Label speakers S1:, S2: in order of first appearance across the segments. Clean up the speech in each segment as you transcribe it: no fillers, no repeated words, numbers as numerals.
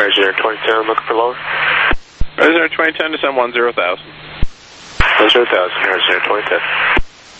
S1: Resident 2010, looking for lower.
S2: Resident 2010, descend 10,000.
S1: 10,000, Resident 2010.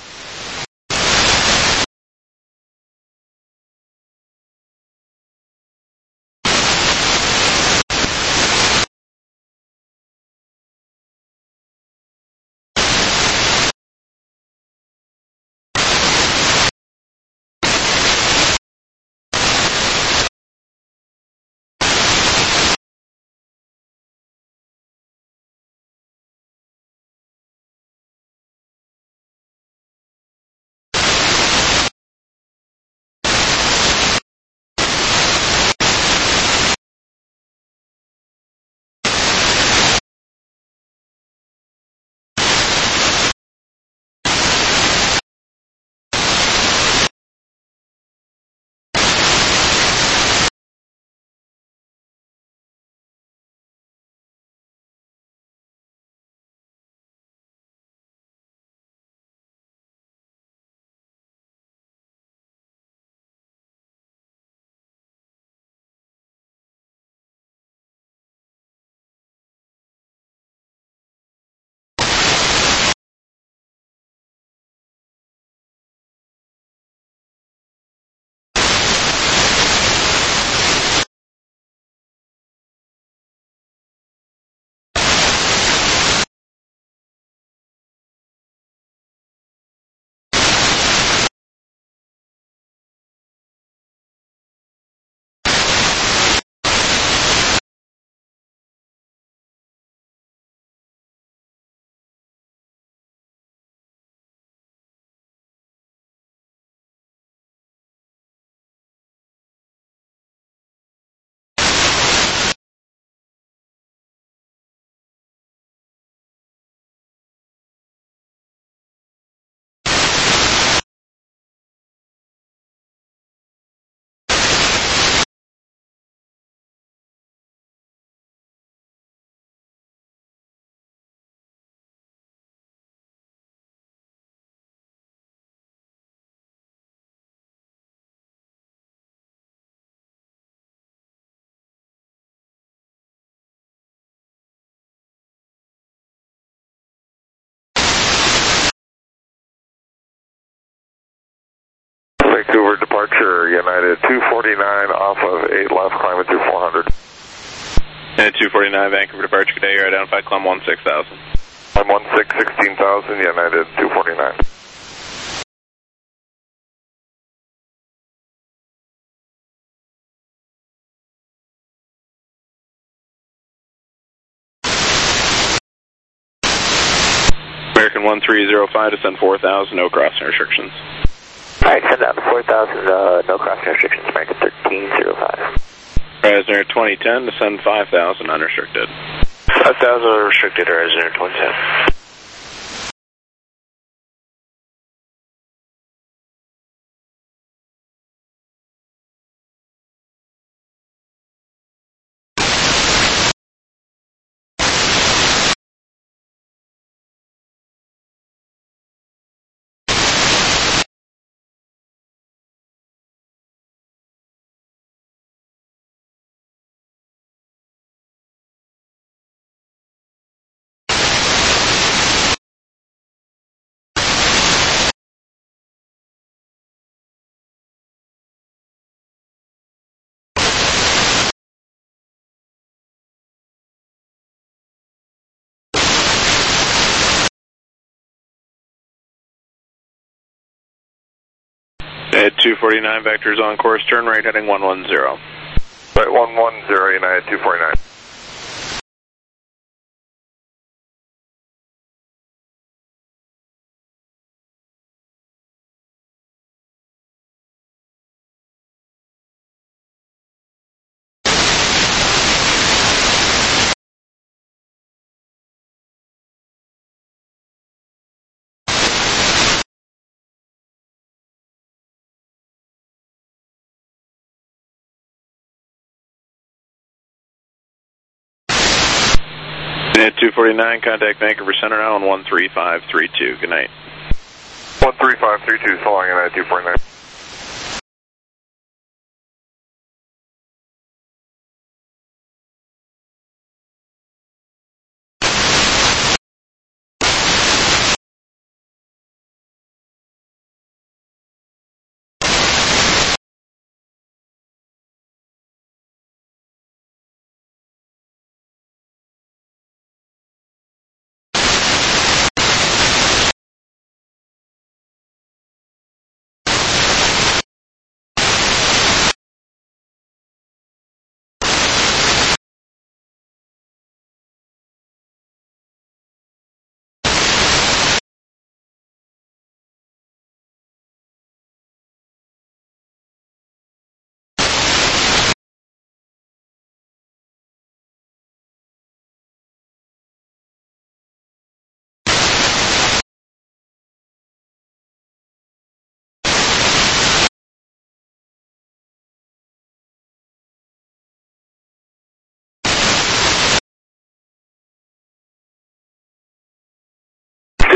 S3: Vancouver departure, United 249 off of 8 left, climbing through 400.
S2: United 249, Vancouver departure, today you're identified, climb 16,000.
S3: Climb 16,000, United 249.
S2: American 1305, descend 4,000, no crossing restrictions.
S4: Alright, send down to 4,000, no crossing restrictions, American 1305.
S2: Resident 2010, descend 5,000, unrestricted.
S1: 5,000 unrestricted, Resident 2010.
S2: United 249, vectors on course, turn right heading 110.
S3: Right, 110, United 249.
S2: United 249, contact Vancouver Center now on 13532. Good night.
S3: 13532, so long, United 249.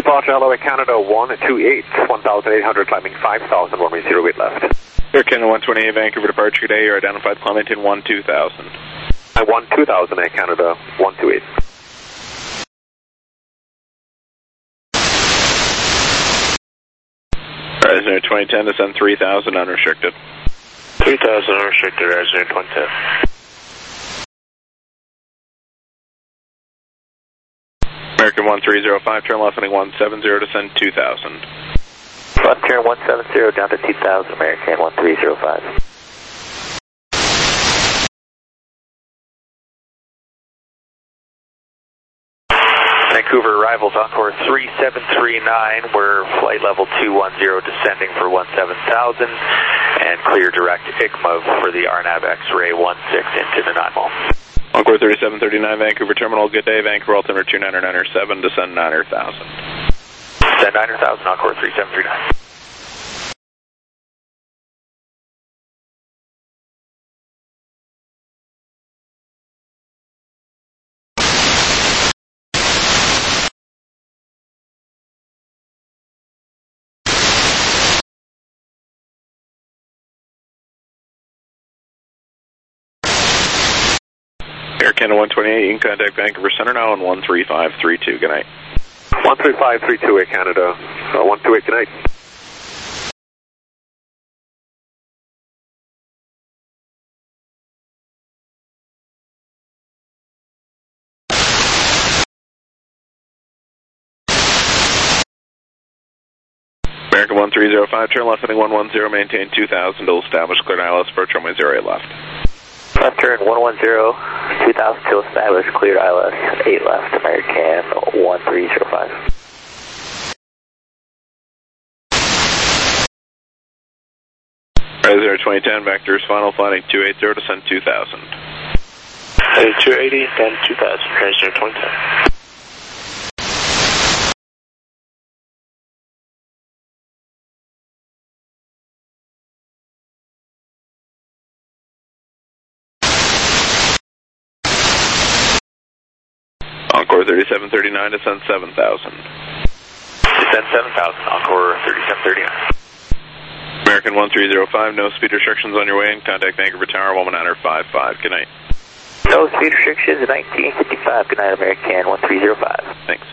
S5: departure LOA Canada 128, 1,800 climbing 5,000, runway 08 left.
S2: Air Canada 128 Vancouver departure today, you're identified climbing in 12000.
S5: I 12000 Air Canada 128.
S2: Ryanair 2010, descend 3000 unrestricted.
S1: 3000 unrestricted, Ryanair 2010.
S2: American 1305, turn left heading 170, descend 2000.
S4: Left turn 170 down to 2000, American 1305. Vancouver arrivals Encore 3739, we're flight level 210 descending for 17,000 and clear direct ICMA for the RNAV X-ray 16 into the 9 mile.
S2: Encore 3739 Vancouver Terminal, good day, Vancouver altimeter 29907, descend 9,000.
S4: Descend 9,000, Encore 3739.
S2: Air Canada 128, you can contact Vancouver Center now on 13532. Good night.
S5: 13532 Air Canada 128, good night.
S2: American 1305, turn left heading 110, maintain 2000 to establish cleared ILS approach runway 08 left.
S4: Left turn 110, 2000 till established, cleared ILS 8 left, American 1305.
S2: Ryanair 2010, vectors final flighting 280, descend 2000.
S1: Heading 280, then 2000, Ryanair 2010.
S2: Encore 3739, descend 7000.
S4: Descend 7,000, Encore 3739.
S2: American 1305, no speed restrictions on your way, and contact Vancouver Tower 11955. Good night.
S4: No speed restrictions, 1955. Good night, American 1305.
S2: Thanks.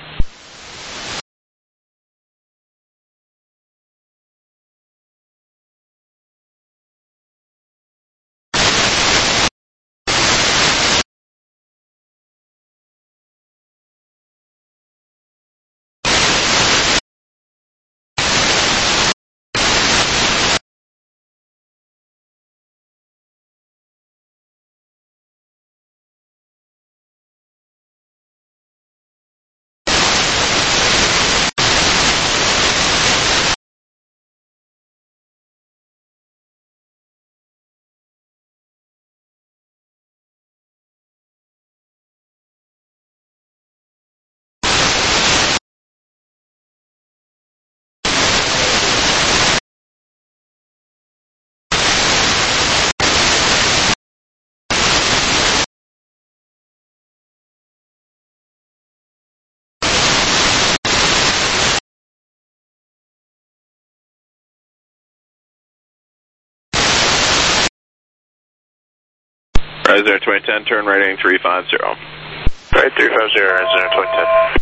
S2: Ryanair 2010, turn right heading 350.
S1: Right 350, Ryanair 2010.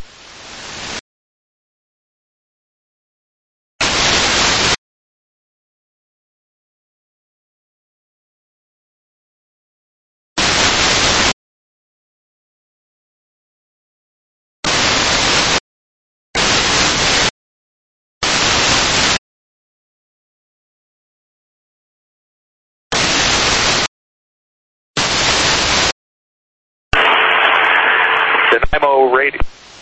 S5: Nanaimo radio.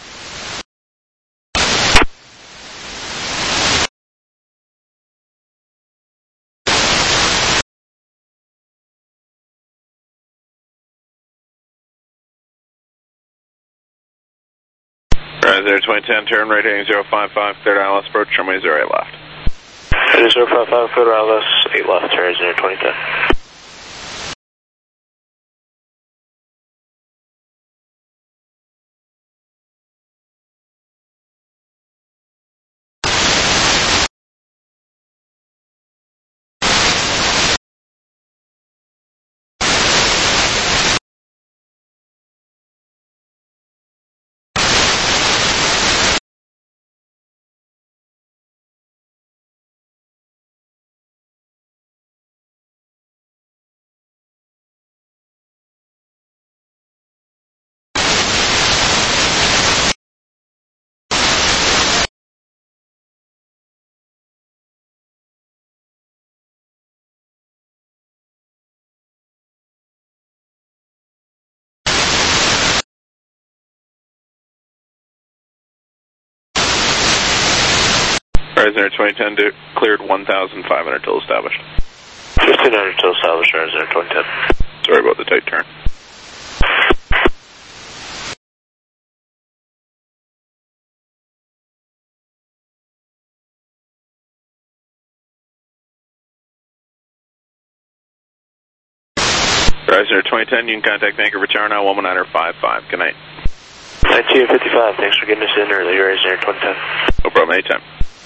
S2: Ryanair 2010, turn right heading 055, cleared ILS approach runway 08 left.
S1: Heading 055, cleared ILS 8 left, Ryanair 2010.
S2: Horizon Air 2010 cleared 1,500 till established.
S1: 1,500 till established, Horizon Air 2010.
S2: Sorry about the tight turn. Horizon Air 2010, you can contact Vancouver Tower now, 11955. Good night.
S1: 1955, thanks for getting us in early, Horizon Air 2010.
S2: No problem, anytime.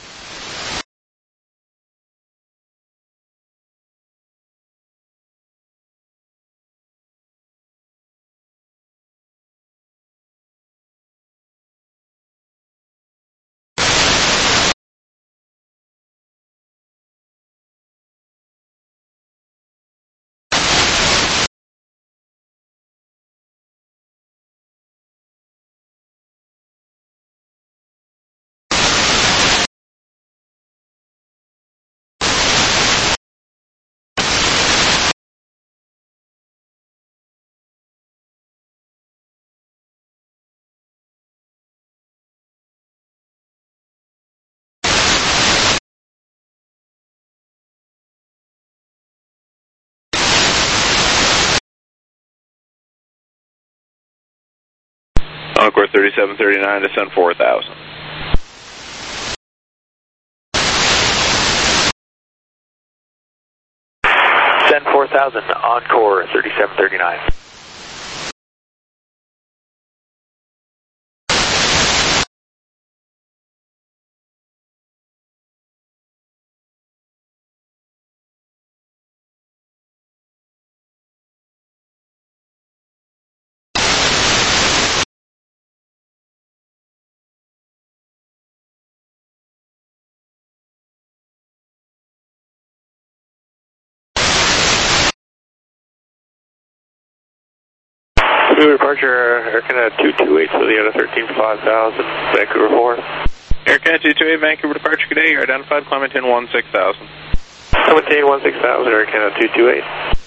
S2: Encore 3739, descend 4,000.
S4: Descend 4,000, Encore 3739.
S1: Vancouver departure, Air Canada 228, so the other 13, 5,000, Vancouver 4.
S2: Air Canada 228, Vancouver departure, good day, you're identified, Clementine 16,000.
S1: Clementine 16,000, Air Canada 228.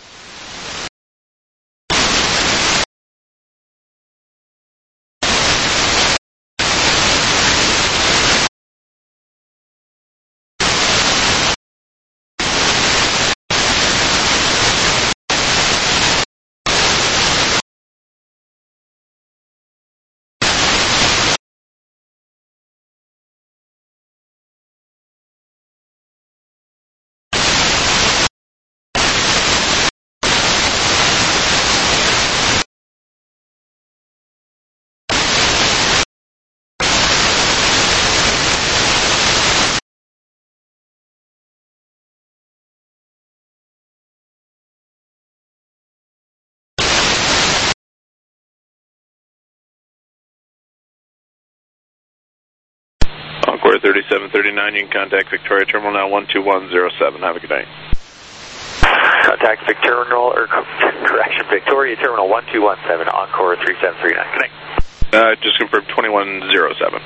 S2: Encore 3739, you can contact Victoria Terminal now, 12107. Have a good night.
S4: Contact Victoria Terminal 1217, Encore 3739. Good night.
S2: Just confirmed 2107.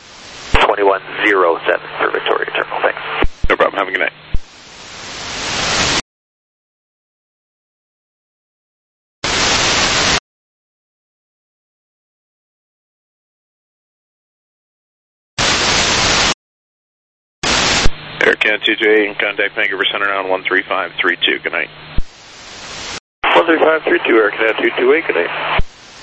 S4: 2107 for Victoria Terminal, thanks.
S2: No problem, have a good night. Air Canada 228, you can contact Vancouver Center now on 13532. Good night.
S1: 13532, Air Canada 228, good night.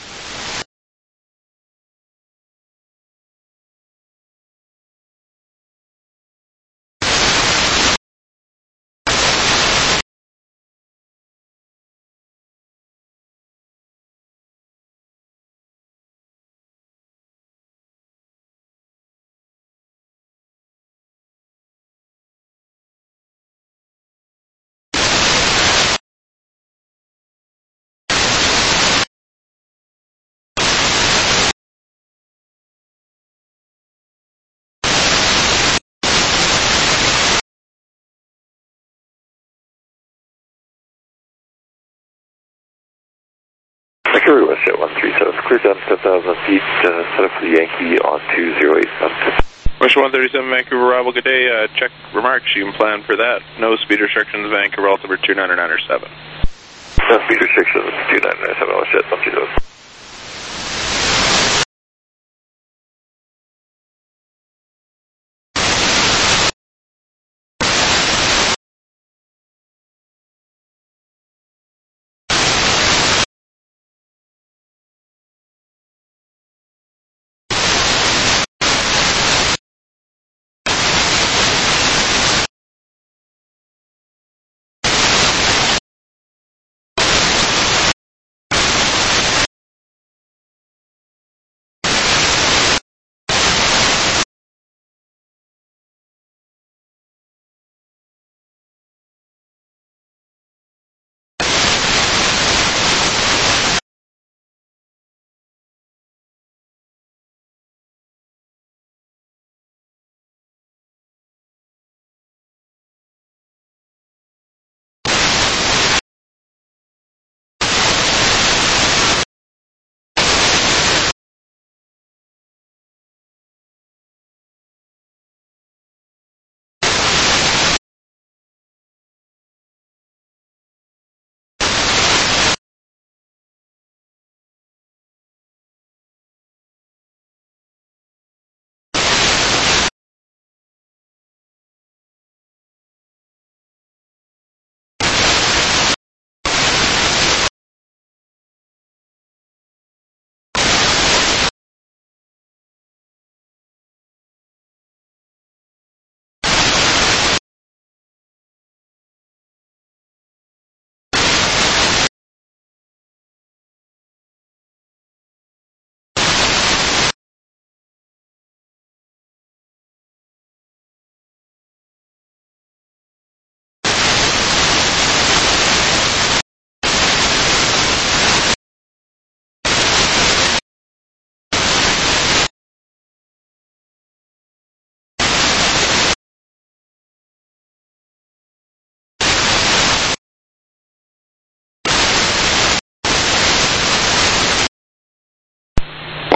S3: Vancouver Westjet 137, clear down to 10,000 feet, set up for the Yankee on 208.
S2: West 137, Vancouver arrival, good day. Check remarks, you can plan for that. No speed restrictions, Vancouver altimeter 2997.
S3: No speed restrictions, 2997, Westjet 137.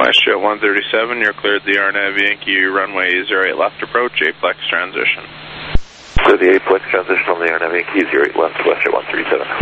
S2: WestJet 137, you're cleared the RNAV Yankee runway 08 left approach, aplex transition.
S3: Clear the aplex transition on the RNAV Yankee 08 left, WestJet 137.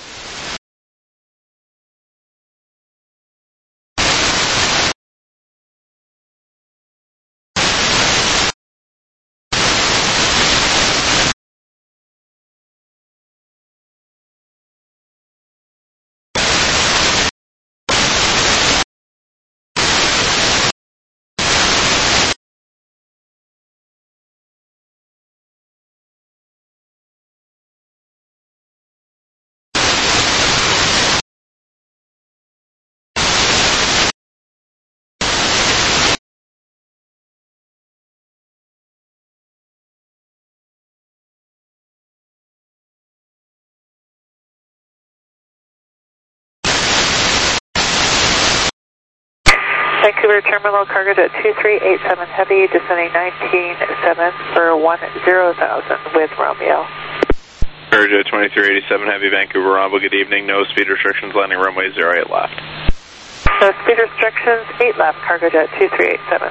S6: Vancouver Terminal, cargo jet 2387 Heavy, descending 19.7 for 10,000 with Romeo.
S2: Cargo jet 2387 Heavy, Vancouver Romeo, good evening. No speed restrictions, landing runway 08 left.
S6: No speed restrictions, 8 left, cargo jet 2387.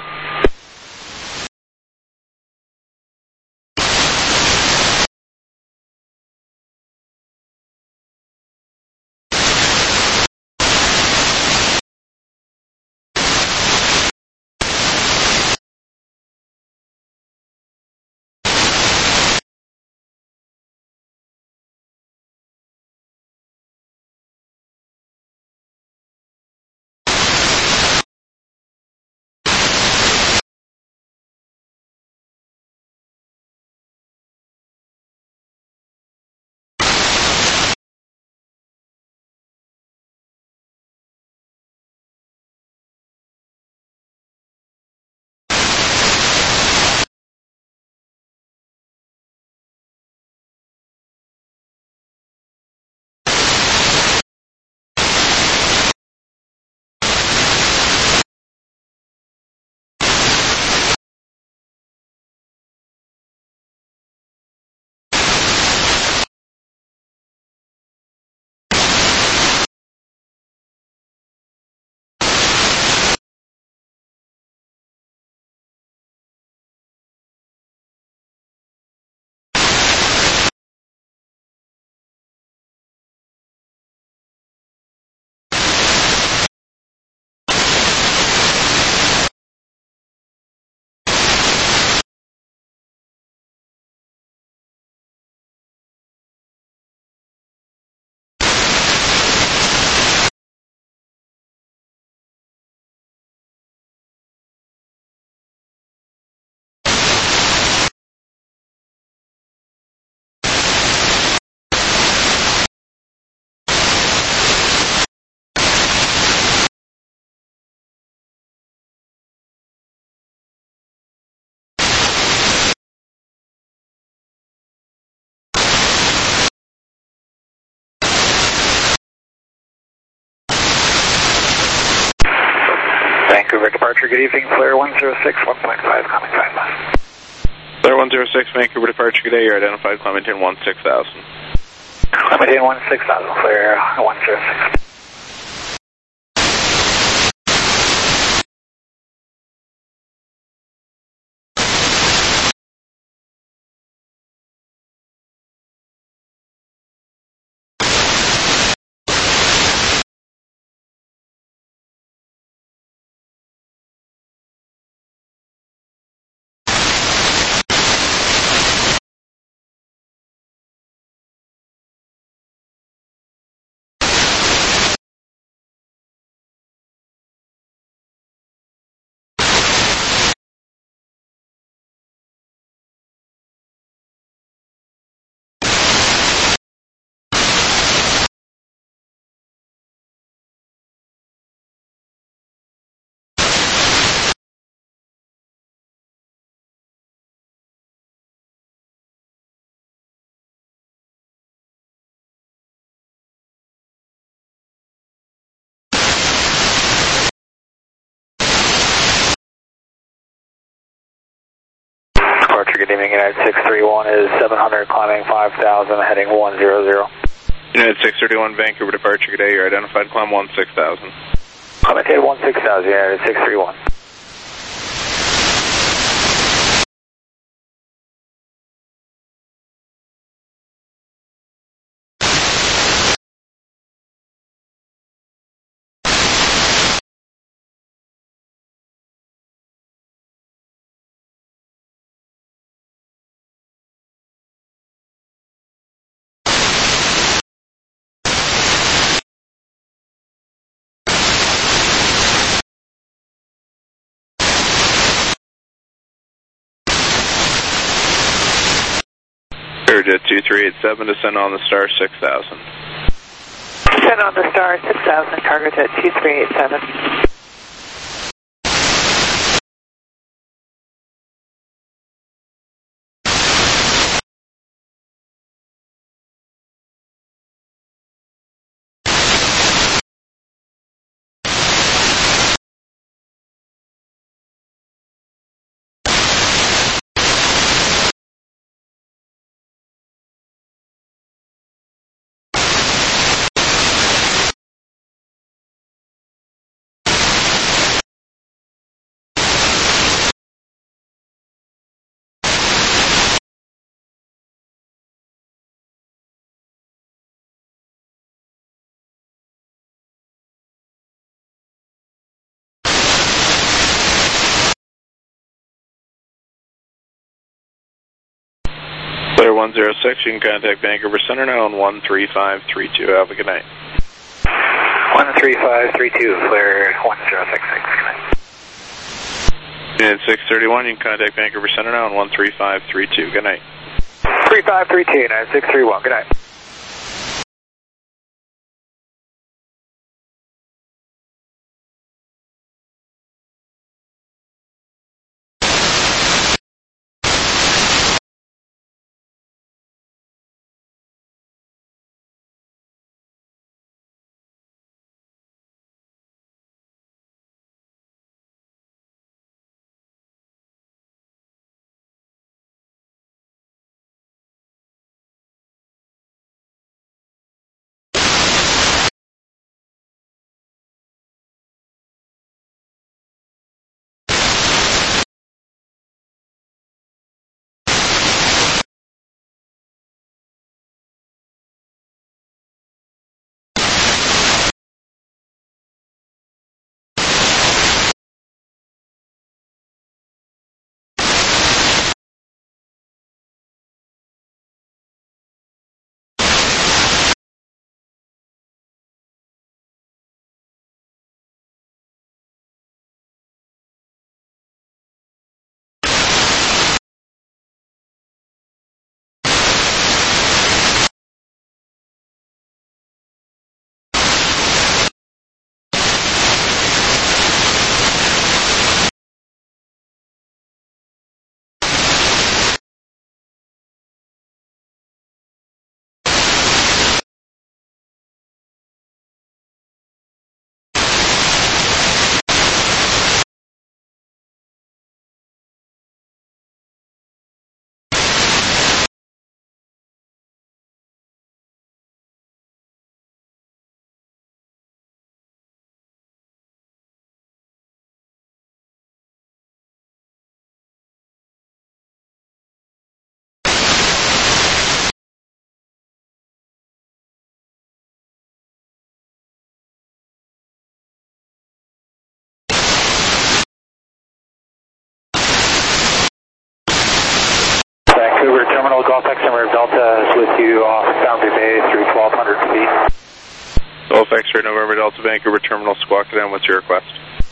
S5: Vancouver departure, good evening, Flare 106, 1.5, climbing 5 left.
S2: Flare 106, Vancouver departure, good day, you're identified, climbing 16,000.
S5: Climbing 16,000, Flare 106. Good evening, United 631 is 700, climbing 5,000, heading 100.
S2: United 631, Vancouver departure, good day, you're identified, climb 16,000.
S5: Maintain 16,000, United 631.
S2: Jet 2387, descend on the star 6000.
S6: Descend on the star 6000, cargo jet 2387.
S2: Clear 106, you can contact Vancouver Center now on 13532. Have a good night.
S5: 13532, clear 1066, good night.
S2: Unit 631, you can contact Vancouver Center now on 13532. Good night.
S5: 3532, United 631, good night. Vancouver Terminal, Gulf X-ray Delta is with you off Boundary Bay through 1200 feet.
S2: Gulf X-ray November Delta, Vancouver Terminal, squawk down. What's your request?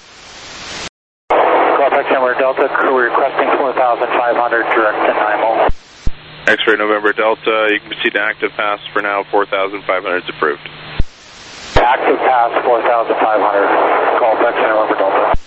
S5: Gulf X-ray Delta, we're requesting 4,500 direct to NIMO.
S2: X-ray November Delta, you can proceed to active pass for now. 4,500 is approved.
S5: Active pass 4,500. Gulf X-ray November Delta.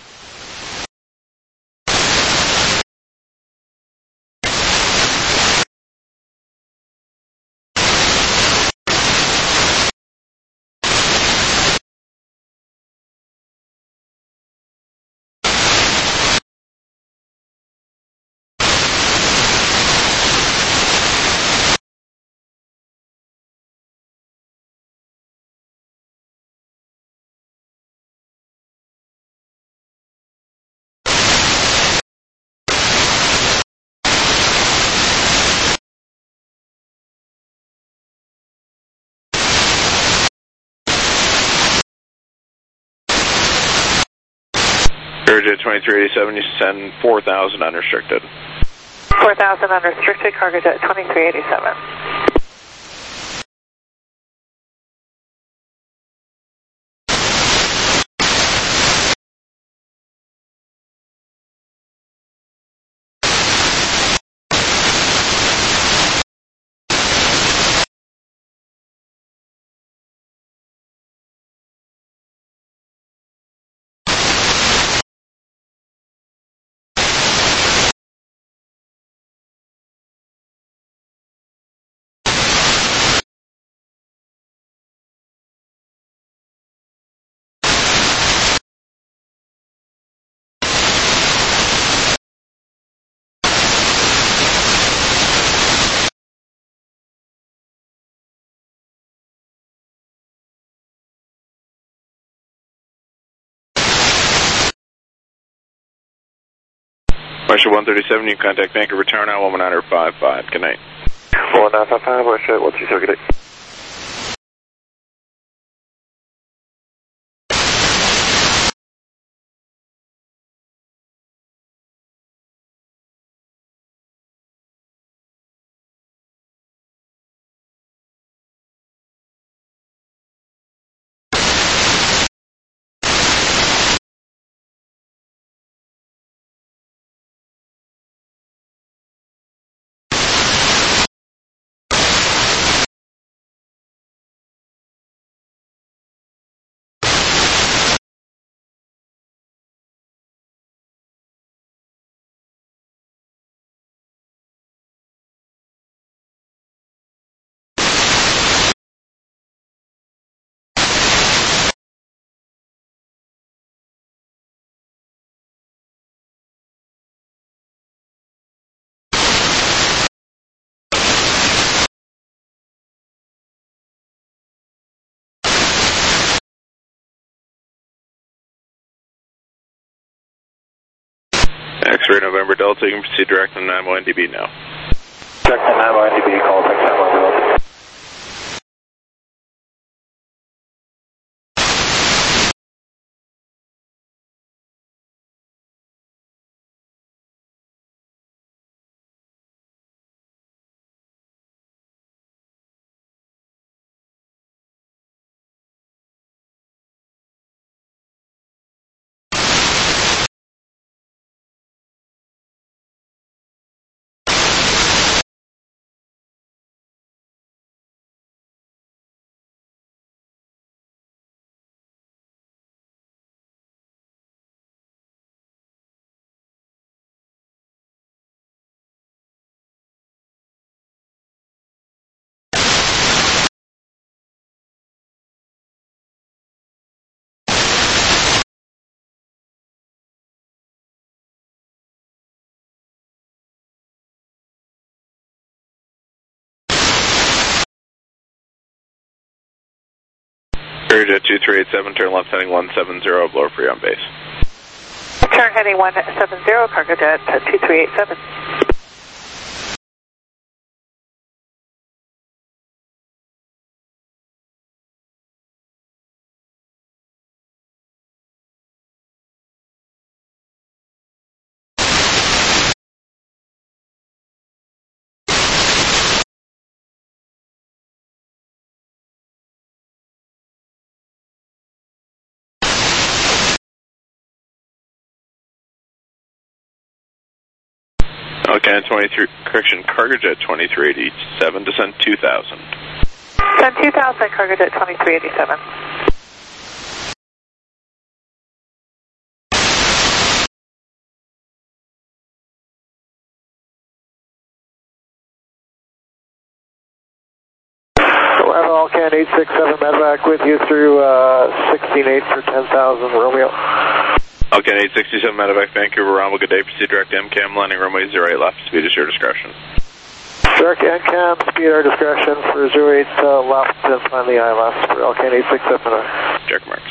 S2: Cargojet 2387, you send 4,000 unrestricted.
S6: 4,000 unrestricted, Cargojet 2387.
S2: Russia 137, you contact Vancouver Tower now, 11955. Good night.
S3: 1955, Russia 137, good night.
S2: X-ray November Delta, you can proceed direct on 9 dB now.
S5: Direct on 9 dB, call back 9 Delta.
S2: Cargojet 2387, turn left heading 170, blower free on base.
S6: Turn heading 170, Cargojet 2387.
S2: Okay, 23, correction, Cargojet 2387, descend 2,000.
S6: Send 2,000, Cargojet 2387.
S5: Alcan 867 medevac with you through 16-8 for 10,000 Romeo.
S2: Alcan 867 medevac, Vancouver Romeo, good day, proceed direct to MCAM, landing runway 08 left, speed is your discretion.
S5: Direct MCAM, speed our discretion for 08 left and finally I left for Alcan 867.
S2: Check marks.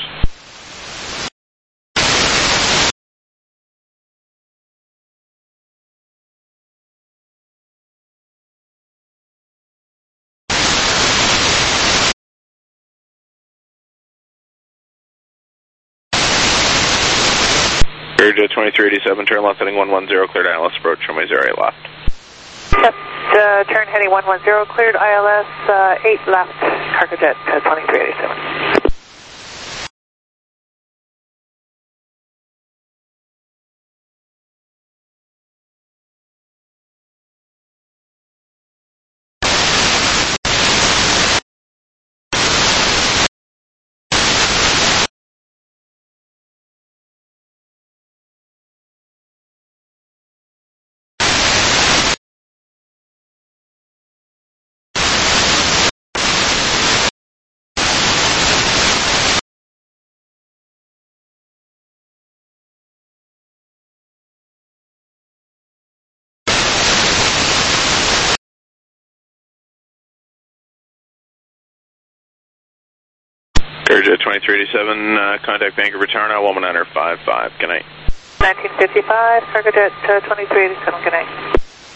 S2: Courage 2387, turn left heading 110, cleared ILS, approach runway 08 left.
S6: Yep, turn heading 110, cleared ILS 8 left, Cargojet 2387.
S2: Courage 2387, contact Vancouver Tower now, 11955, good night.
S6: 1955, Cargojet 2387, good night.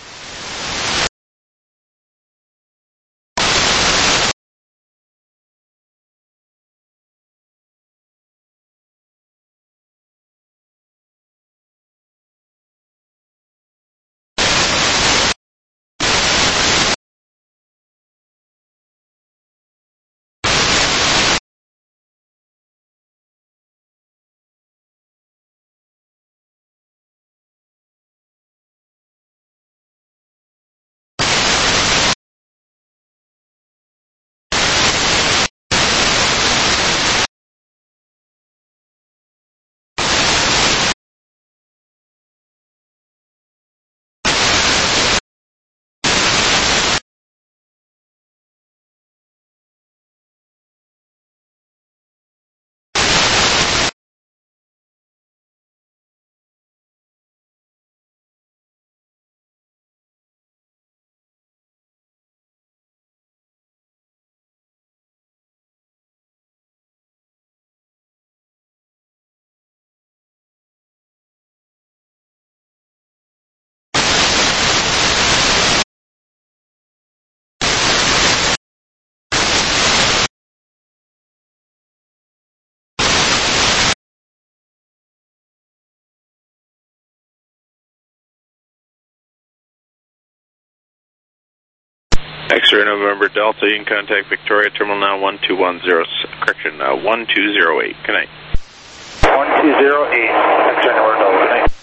S2: X-ray November Delta, you can contact Victoria Terminal now 1210, correction, 1208, good night.
S5: 1208, X-ray November Delta, good night.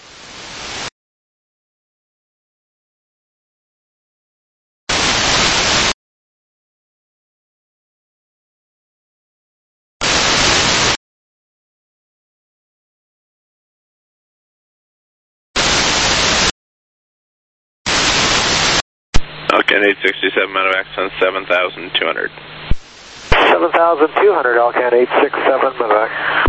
S2: Okay, 867, medevac on 7,200.
S5: 7,200, Alcan 867, medevac.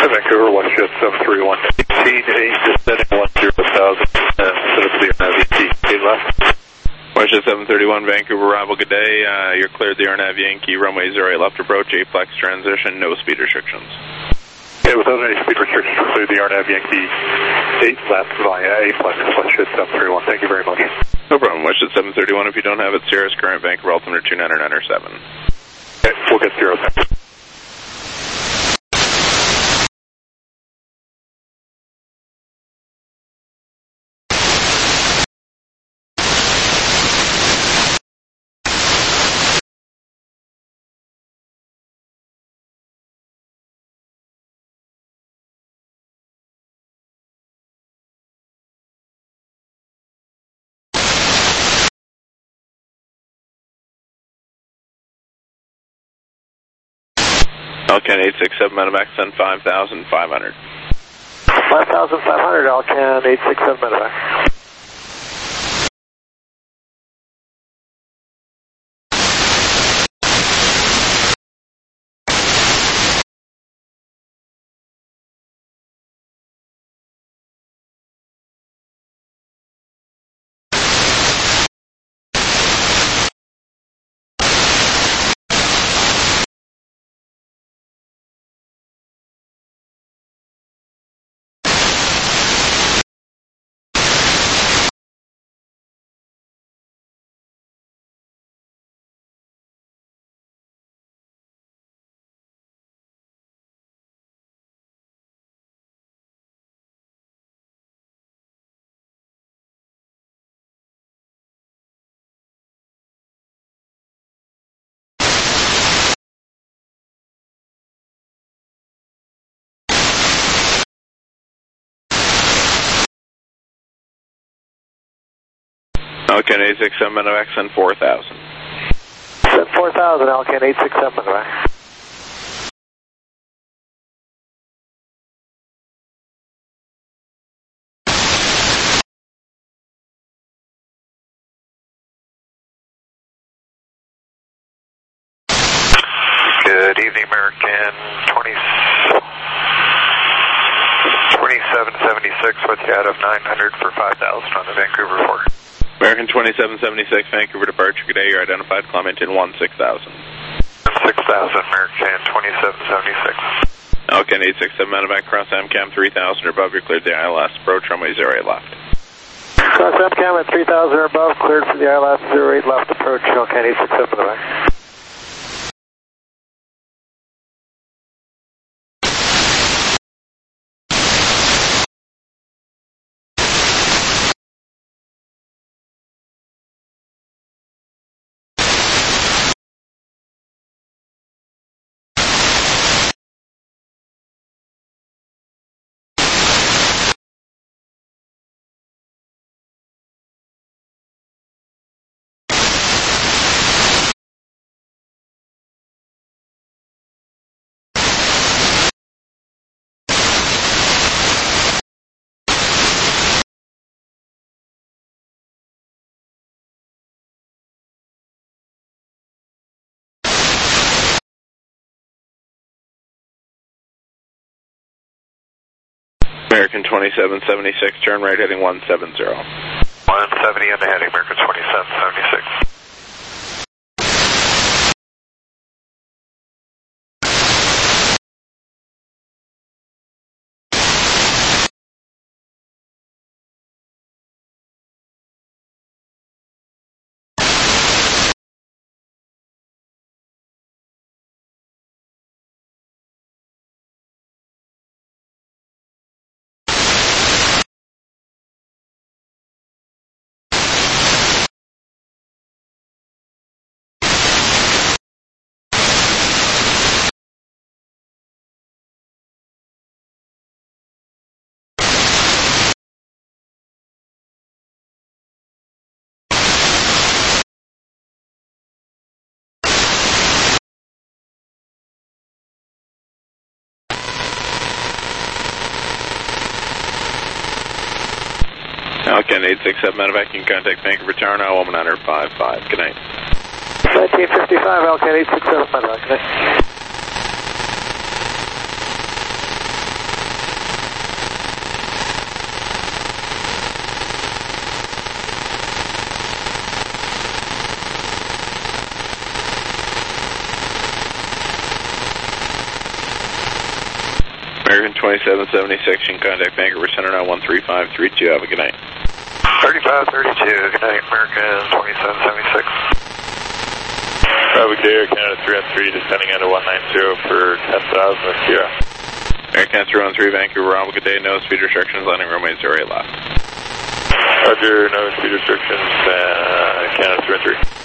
S3: Vancouver, WestJet 731, 18-8, descending 10,000, set up the Yankee left.
S2: WestJet 731, Vancouver, arrival, good day. You're cleared the RNAV Yankee, runway 08 left approach, A-flex transition, no speed restrictions.
S3: Yeah, without any speed restrictions, we're cleared the RNAV Yankee 8 left via A-flex, WestJet 731. Thank you very much.
S2: No problem, WestJet 731, if you don't have it, Cirrus current Vancouver altimeter 29907.
S3: Okay, we'll get 0.
S2: Alcan 867, medevac, send 5,500.
S5: 5,500, Alcan 867 medevac.
S2: Alcan 867, medevac, send 4,000.
S5: Send 4,000, Alcan 867 medevac.
S4: Good evening, American 2776, what's you out of 900 for 5,000 on the Vancouver 4.
S2: American 2776, Vancouver departure, good day, you're identified, climb into 16,000.
S4: 6,000, American 2776.
S2: Alcan 867, medevac, cross MCAM 3,000 or above, you're cleared the ILS, approach runway 08 left.
S5: Cross MCAM at 3,000 or above, cleared for the ILS 08 left approach, Alcan 867 medevac.
S2: American 2776, turn right heading 170.
S4: 170 on the heading, American 2776.
S2: Alcan 867, medevac, you can contact Vancouver Tower now, 11955. Good night.
S5: 1955, Alcan 867 medevac. Good night.
S2: American 2776, you can contact Vancouver Center now 13532. Have a good night.
S4: 3532, good night, American 2776.
S3: Have a good day, Air Canada 313, descending into 190 for 10,000 with Sierra.
S2: Air Canada 313, Vancouver, have a good day, no speed restrictions, landing runway 08 left.
S3: Roger, no speed restrictions, Canada 313.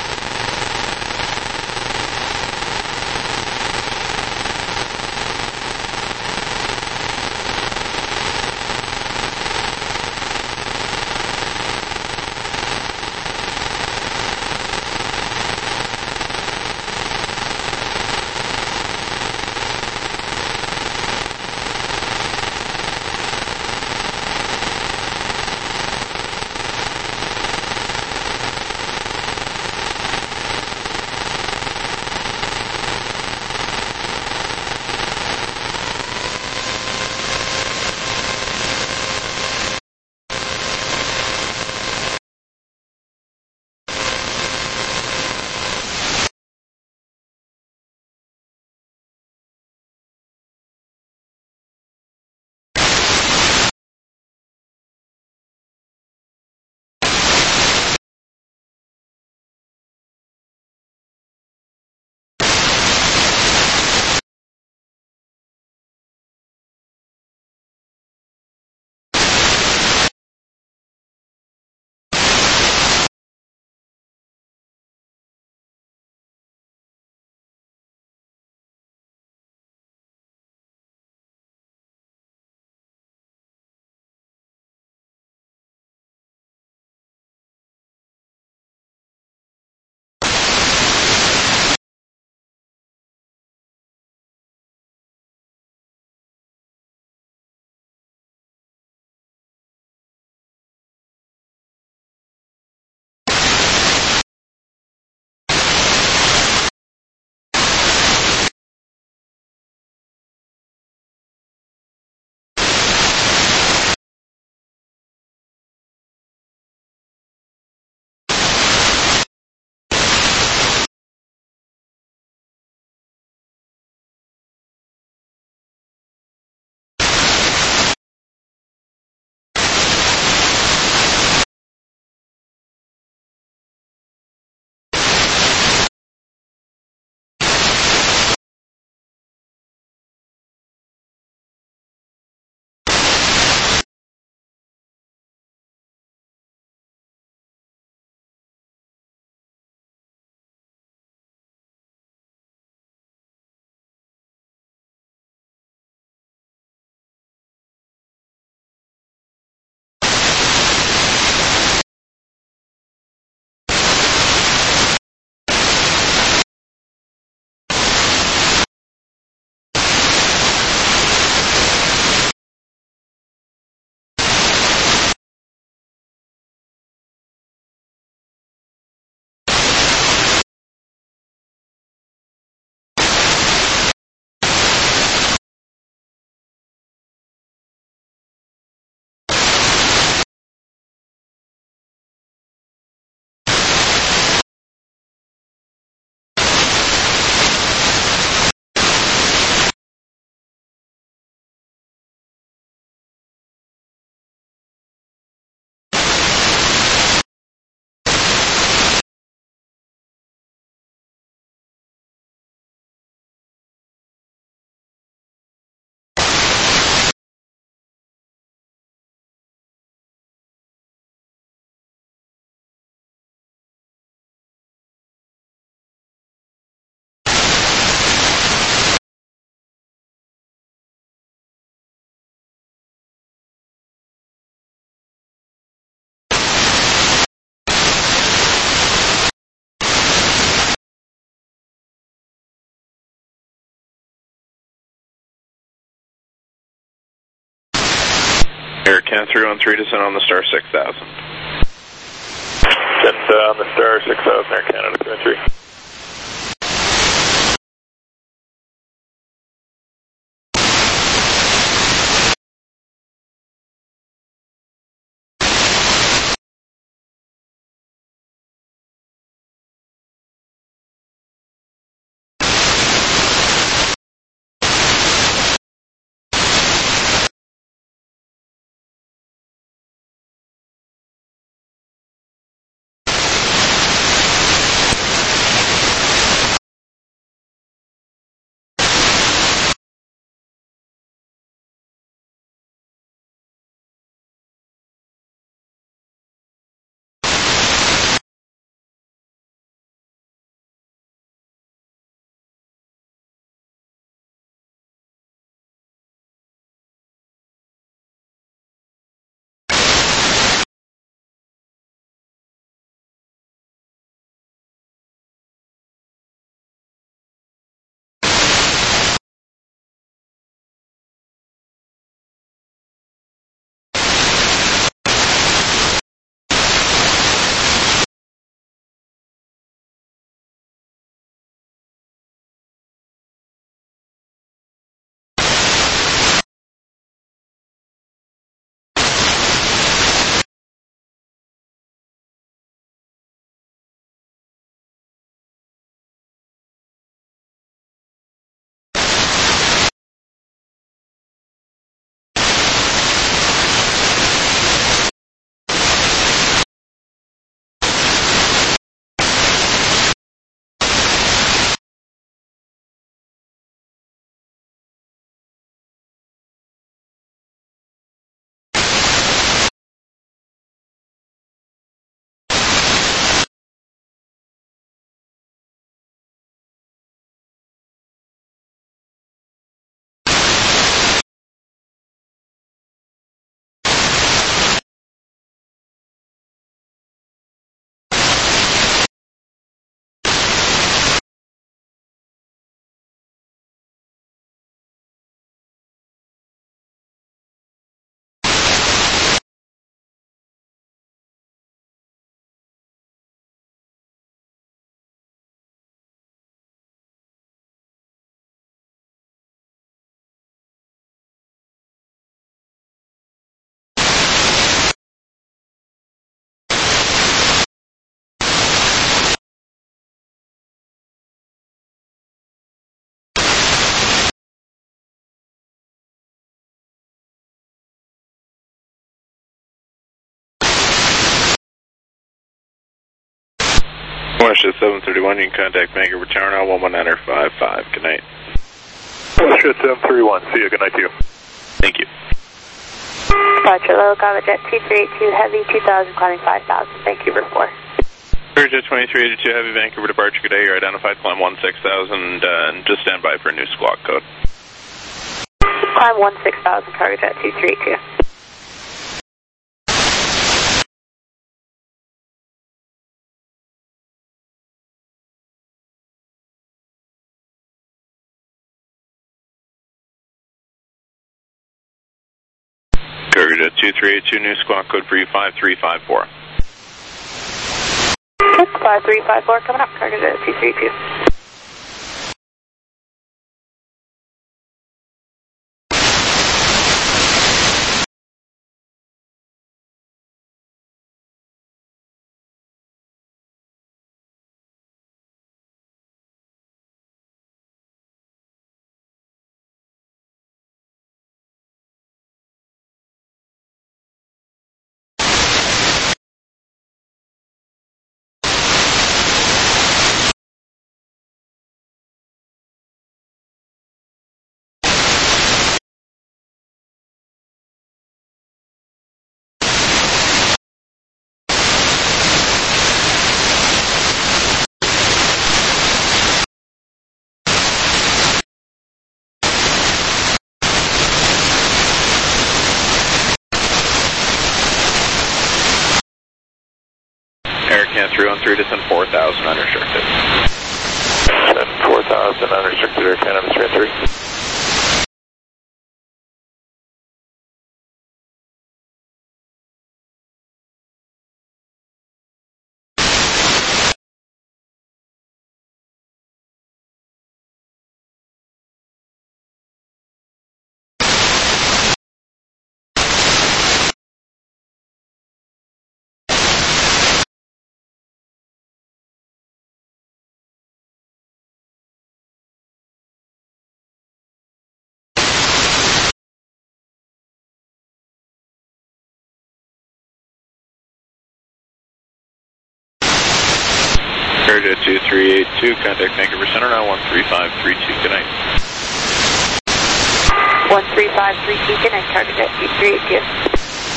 S2: Air Canada 313, descend on the Star 6000.
S3: Descend on the Star 6000, Air Canada 313.
S2: WestJet 731, you can contact Vancouver Tower now, 11955. Good night.
S3: WestJet 731, see you. Good night to you.
S2: Thank you.
S6: Departure low, Jet 2382 Heavy, 2000, climbing 5000, Vancouver 4.
S2: Jet 2382 Heavy, Vancouver departure, good day. You're identified, climb 16,000, and just stand by for a new squawk code.
S6: Climb 16,000, Jet 2382.
S2: Jet 2382, new squawk code for you, 5354.
S6: 5354, coming up, Jet 2382.
S2: Air 313, descend 4,000 unrestricted.
S1: Descend 4,000 unrestricted, Air Canada 313.
S2: Jet 2382, contact Vancouver Center now, 13532, good night.
S6: 13532, good night, Jet 2382.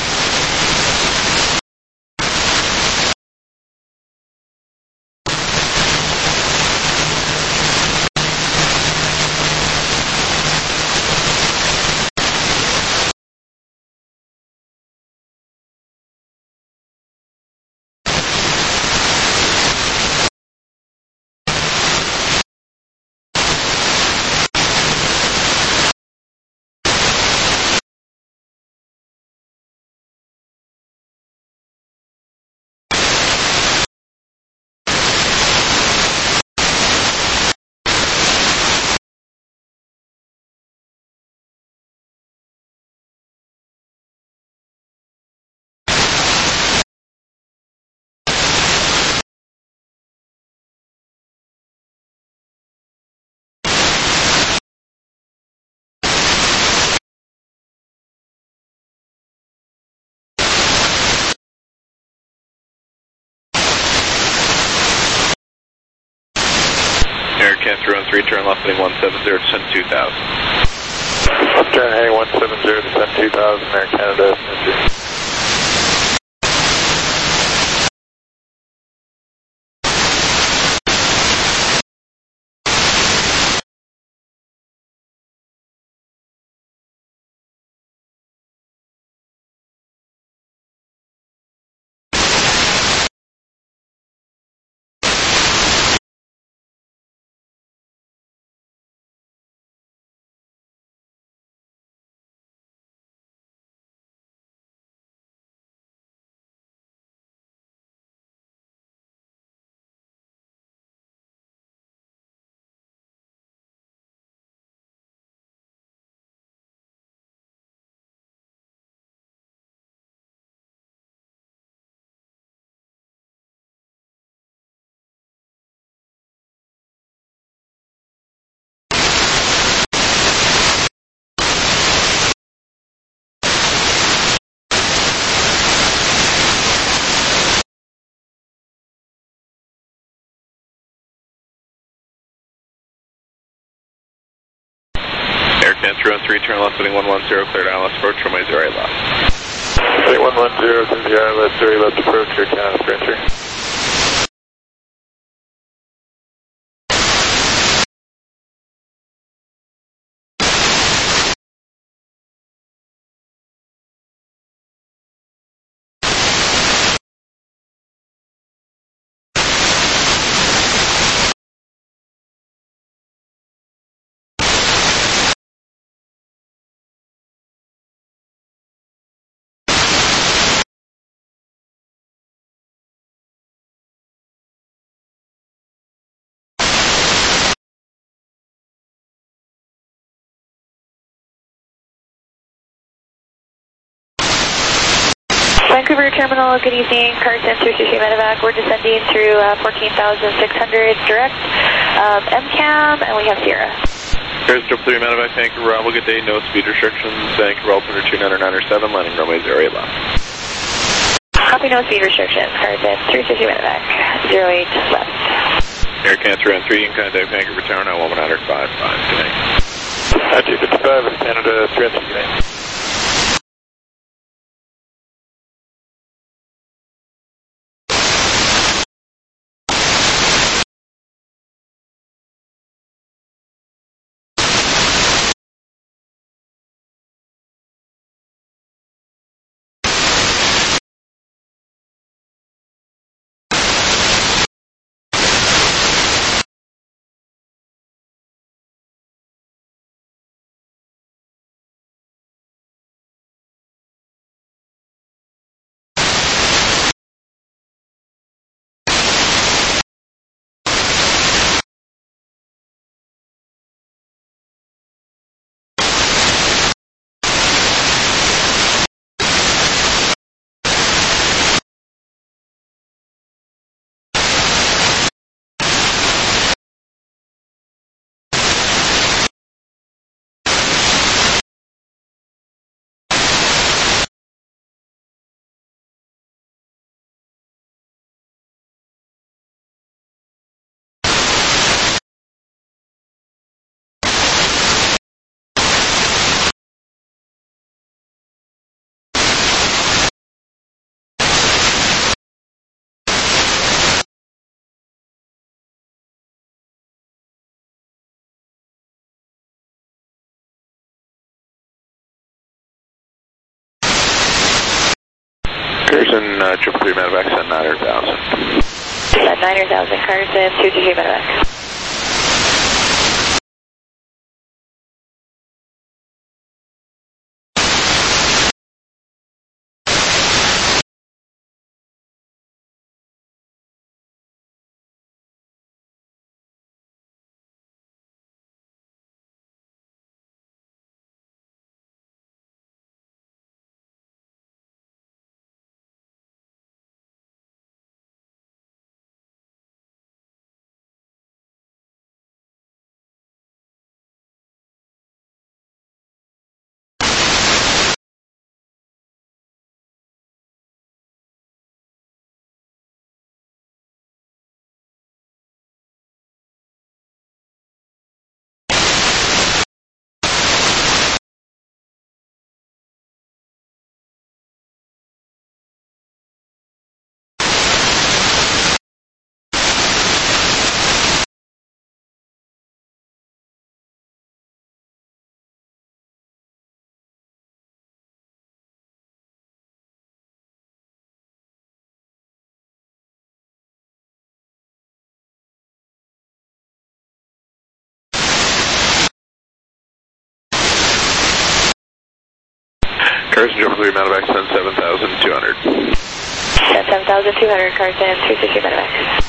S2: Air 313, turn left heading 170, descend 2,000.
S1: Left turn heading 170, descend 2,000, Air Canada.
S2: 3, turn left, heading 110, cleared ILS approach, runway 08 left.
S5: State 110 to the ILS 08 left approach, Air Canada Sprint 3.
S6: Vancouver Terminal, good evening. Carson, 360 Medevac. We're descending through 14,600 direct MCAM, and we have Sierra.
S2: Here's 333 Medevac, Vancouver arrival, good day, no speed restrictions, Vancouver altimeter 2997, landing runway 08 left.
S6: Copy, no speed restrictions. Carson, 360 Medevac, 08 left.
S2: Air Canada 3, in contact Vancouver Tower, now 10055, good day.
S5: 255, Canada 3, good day.
S2: Carson, 333 Medevac, send 900,000.
S6: Send 900,000, Carson, 223 Medevac.
S2: Carson, 333 Medevac, send 7,200.
S6: Send 7,200, Carson, 360 Medevac.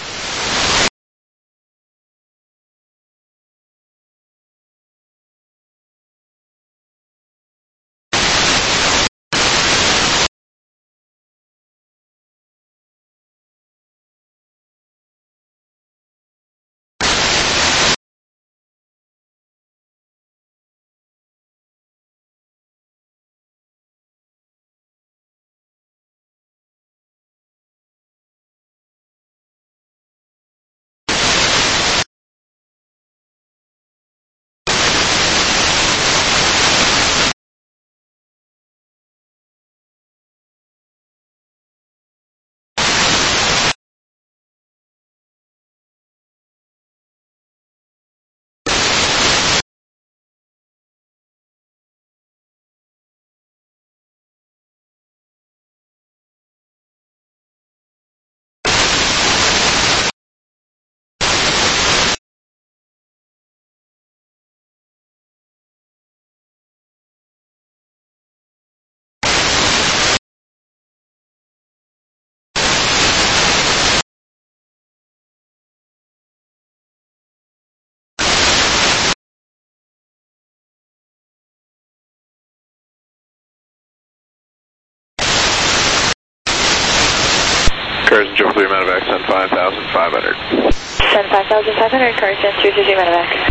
S2: Cars and Triple 3 Medevac, send 5,500.
S6: Send 5,500, cars in 323 Medevac.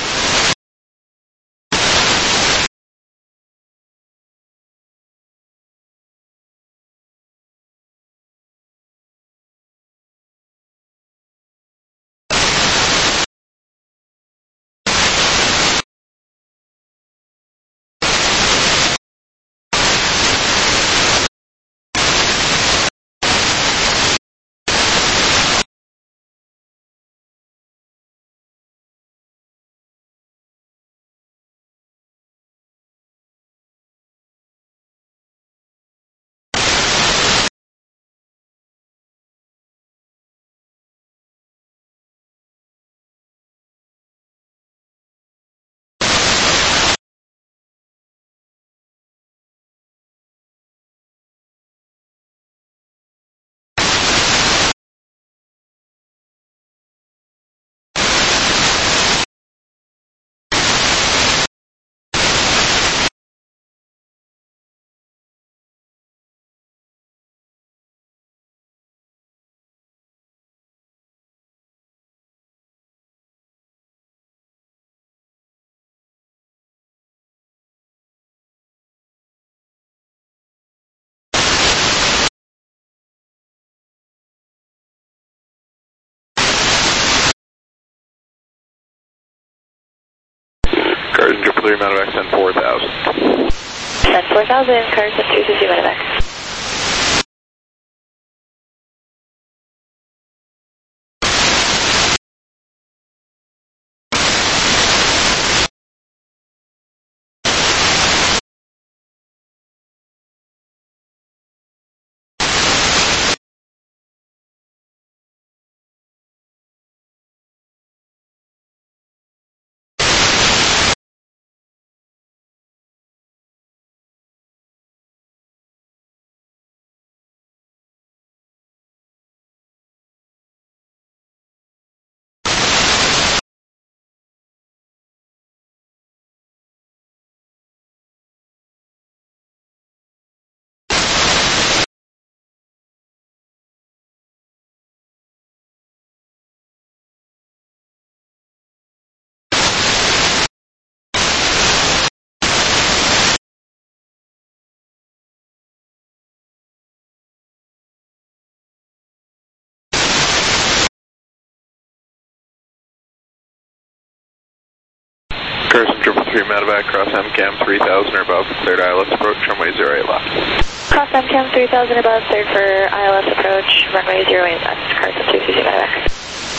S2: Cars and Triple 3 Medevac, send 4,000.
S6: Send 4,000, cars in 323 Medevac.
S2: Cars and Triple 3 Medevac, cross MCAM 3,000 or above, cleared ILS approach, runway 08 left.
S6: Cross MCAM 3,000 above, cleared for ILS approach, runway 08 left, cars in 323 Medevac.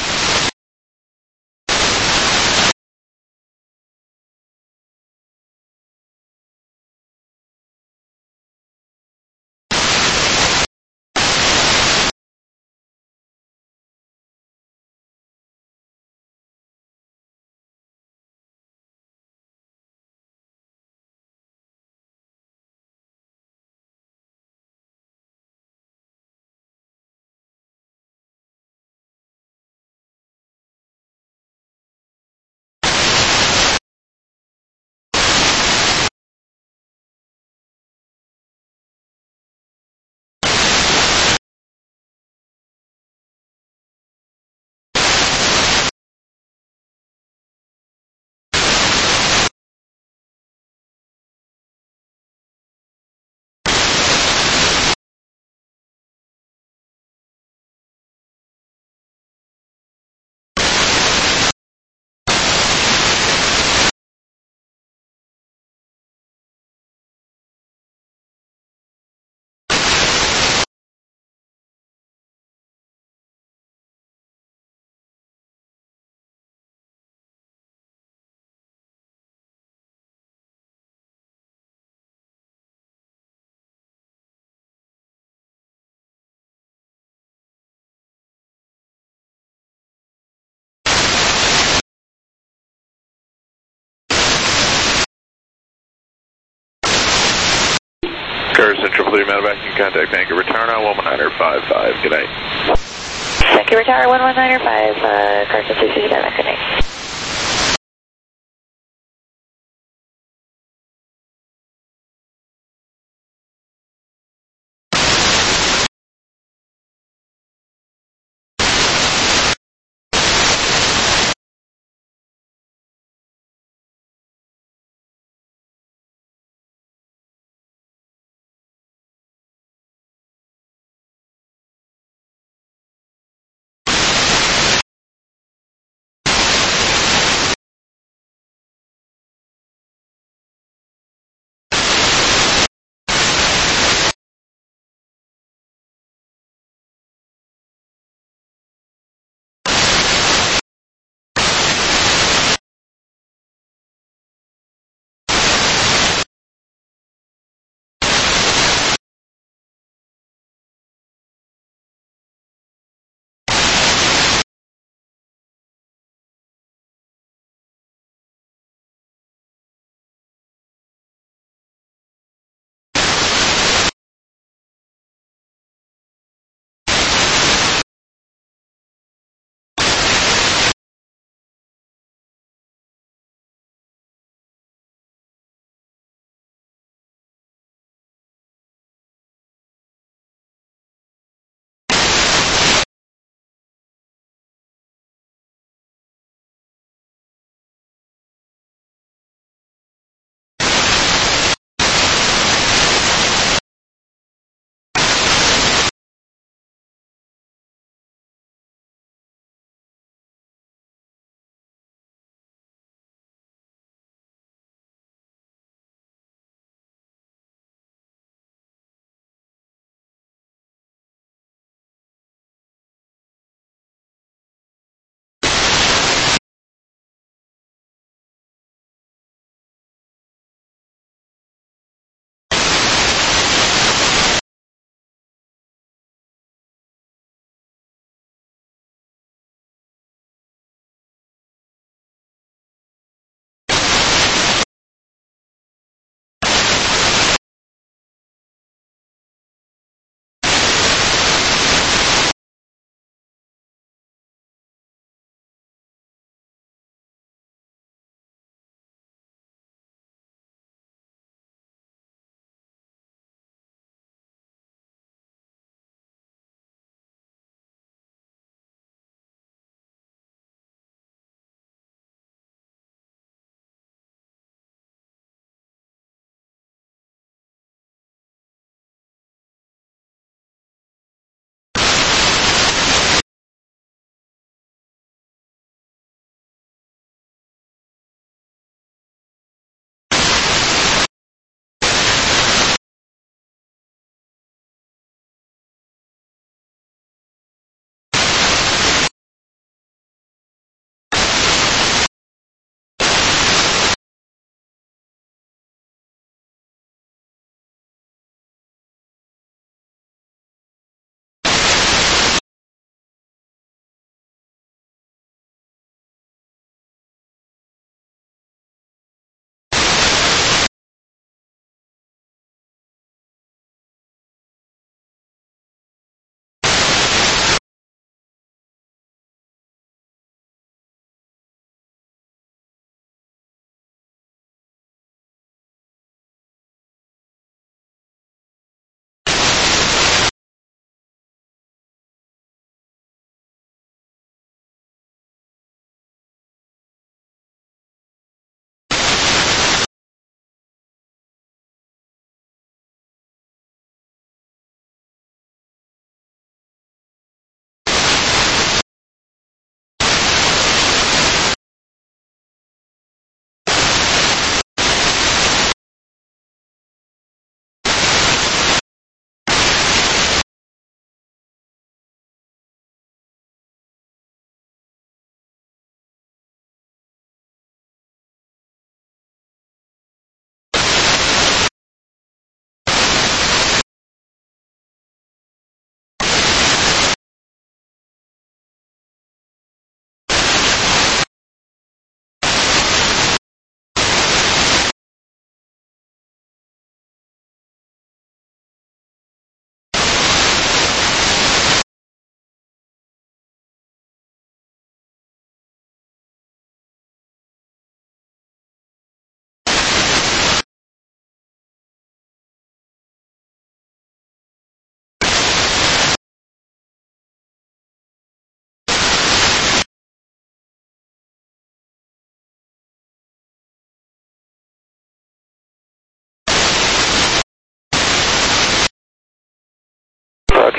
S2: Cars and Triple 3 Medevac, you can contact Vancouver Tower now, 11955. Good night.
S6: Vancouver Tower 11955, cars in 323 Medevac. Good night.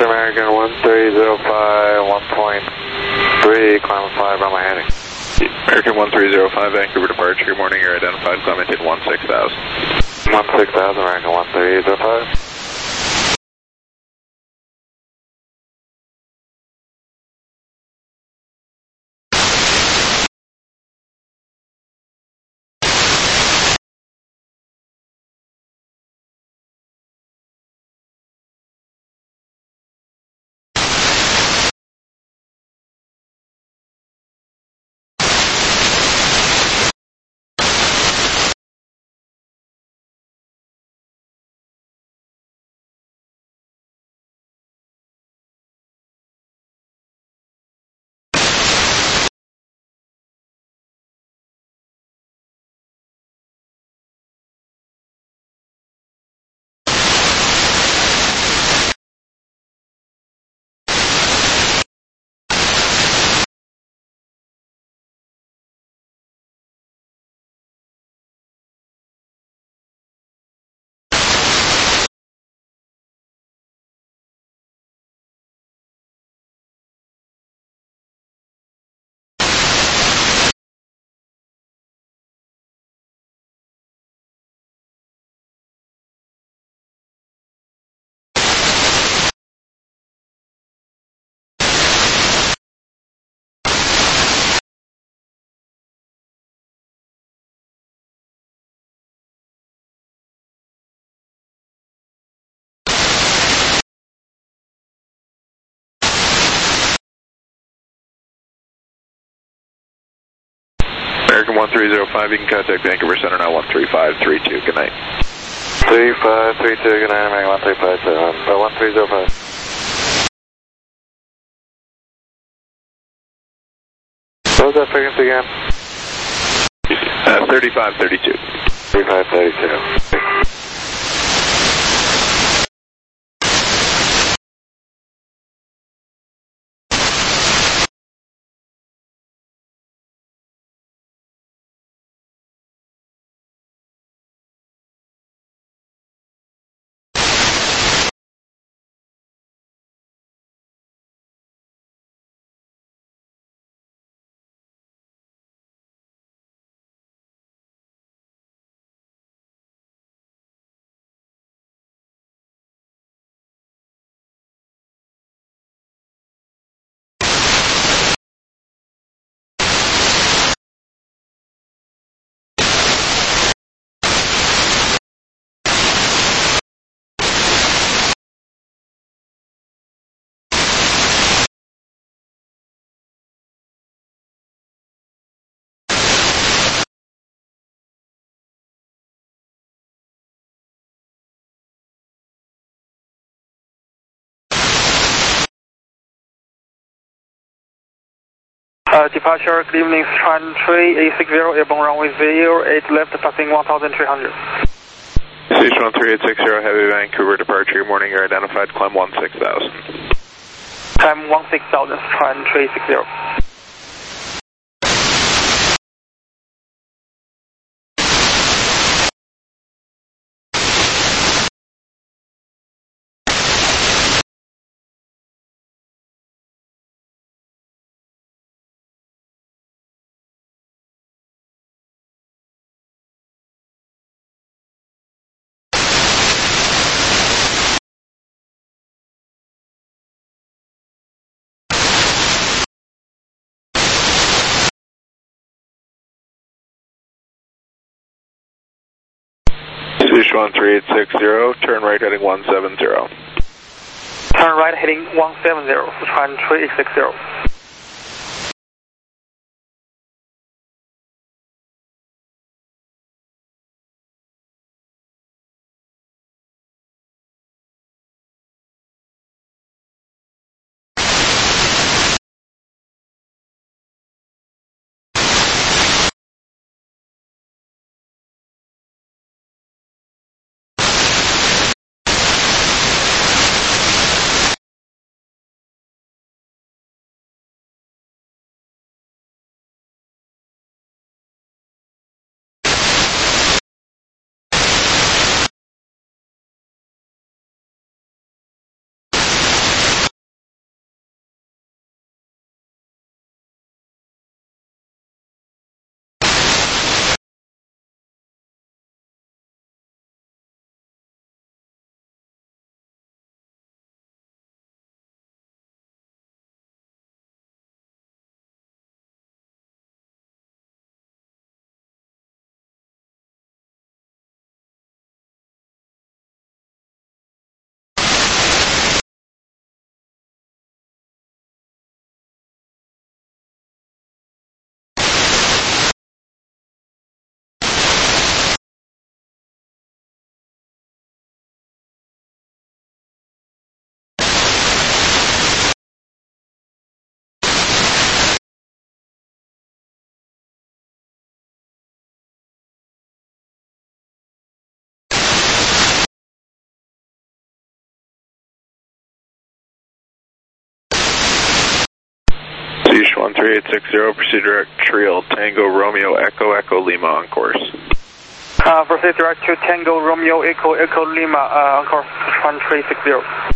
S5: American 1305, 1.3, climb 5, on my heading.
S2: American 1305, Vancouver departure. Good morning, you're identified, climb maintain 16,000.
S5: 16,000, American 1305.
S2: American 1305, you can contact Vancouver Center now, 13532, good night.
S5: 3532, good night, American 1305. 1305. What was that frequency again?
S2: 3532.
S5: 3532.
S7: Departure, good evening, Tran 3860, airborne runway 08 left, passing 1,300.
S2: Station 13860, heavy Vancouver departure. Good morning, you're identified, climb 16,000.
S7: Climb 16,000, Tran 3860.
S2: Station 13860, turn right heading 170.
S7: Turn right heading 170, Tran 3860.
S2: 3860, proceed direct Trial Tango Romeo Echo Echo Lima on course.
S7: Proceed direct to Tango Romeo Echo Echo Lima on course 1360.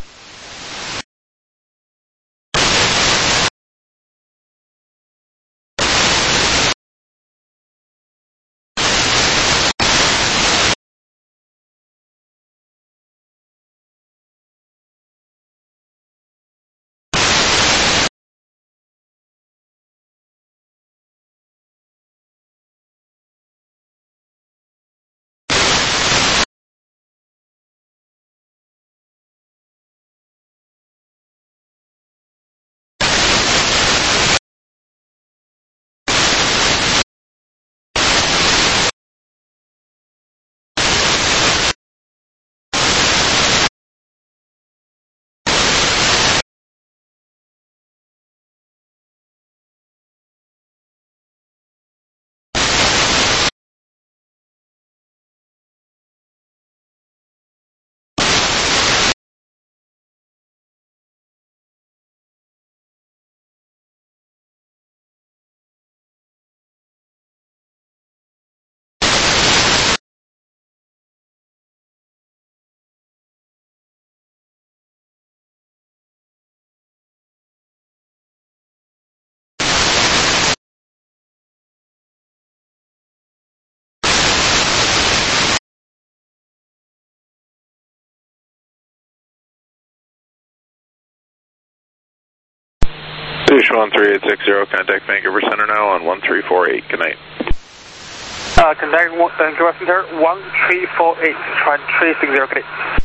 S2: Fish 13860, contact Vancouver Center now on 1348. Good night.
S7: Contact Vancouver Center 1348, try 360, good night.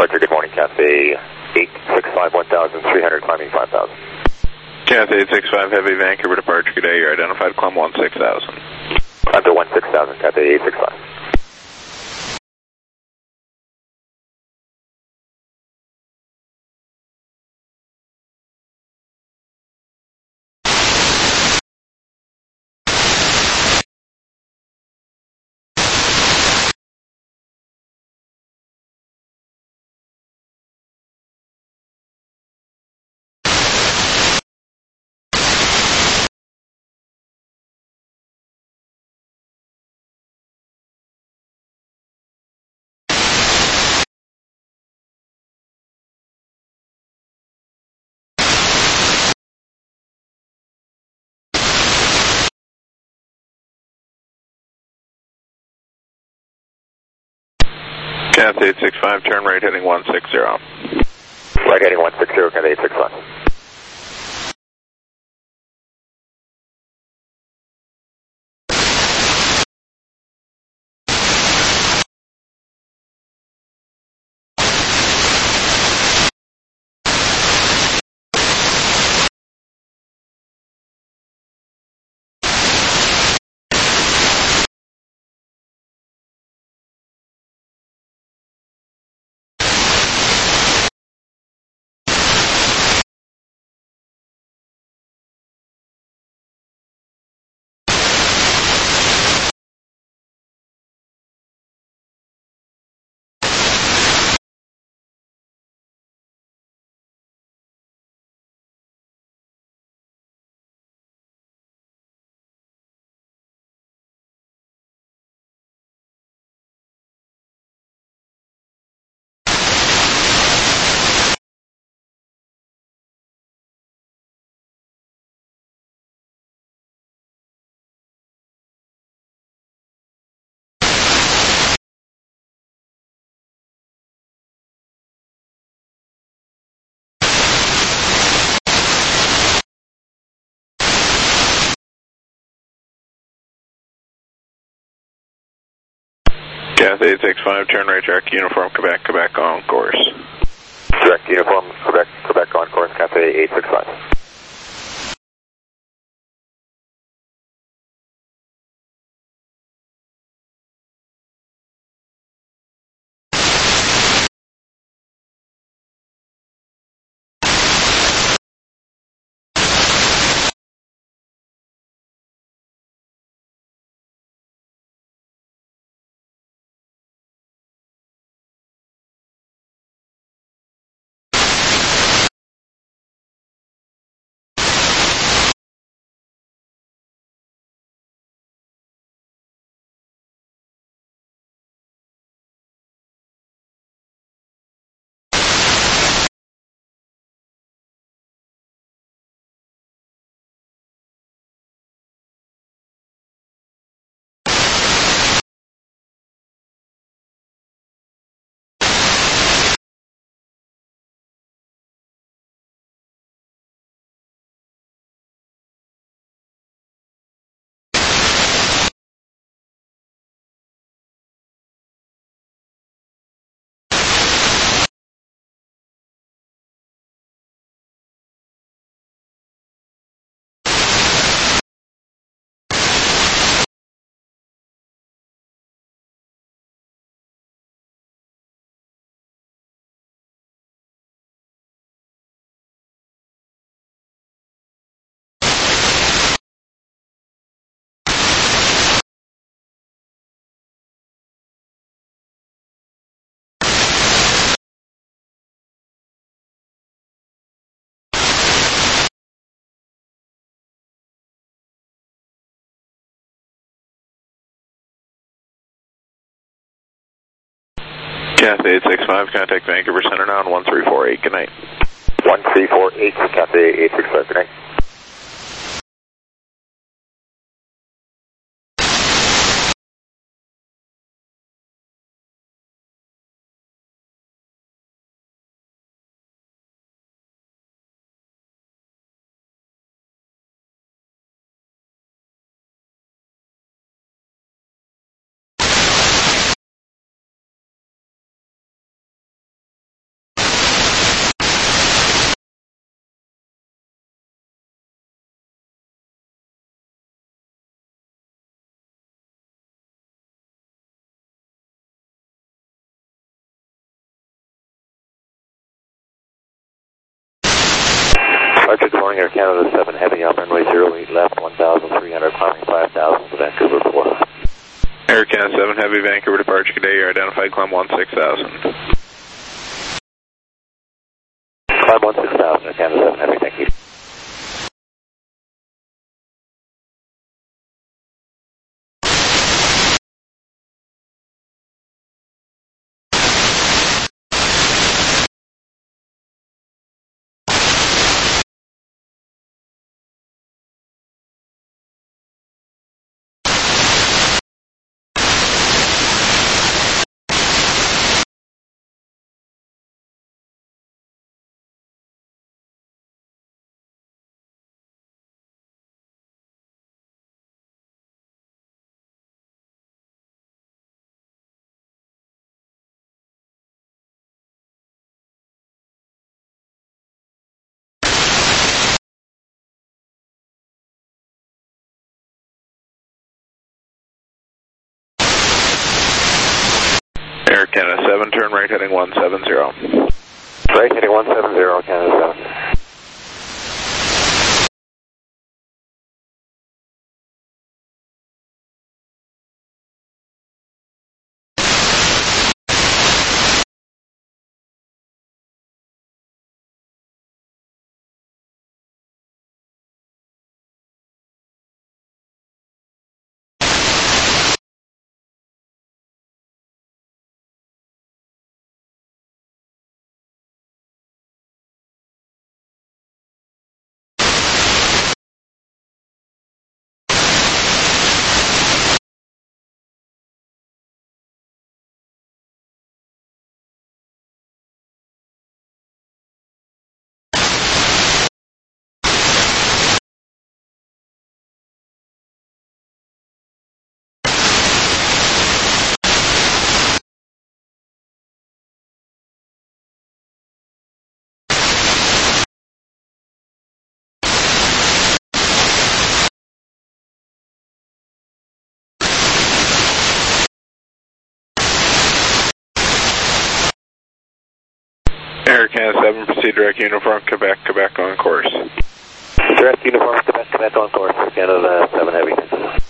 S8: departure, good morning, Cathay 865 1300, climbing 5000.
S2: Cathay 865 Heavy, Vancouver departure, good day. You're identified, climb 16,000.
S8: Climb to 16,000, Cathay 865.
S2: Cathay 865, turn right heading 160.
S8: Right heading 160, Cathay 865.
S2: Cathay 865, turn right, direct uniform, Quebec, Quebec on course.
S8: Direct uniform, Quebec, Quebec on course, Cathay 865.
S2: Cathay 865, contact Vancouver Center now on 1348. Good night.
S8: 1348, Cathay 865, good night. Departure, good morning, Air Canada 7 Heavy on runway 08 left, 1,300, climbing 5,000 to Vancouver 4.
S2: Air Canada 7 Heavy, Vancouver departure, good day, you're identified, climb 16,000.
S8: Climb 16,000, Air Canada 7 Heavy, thank you.
S2: Air Canada 7, turn right heading 170.
S8: Right heading 170, Canada 7.
S2: Air Canada 7, proceed direct uniform, Quebec, Quebec on course.
S8: Direct uniform, Quebec, Quebec on course, Air Canada 7 Heavy.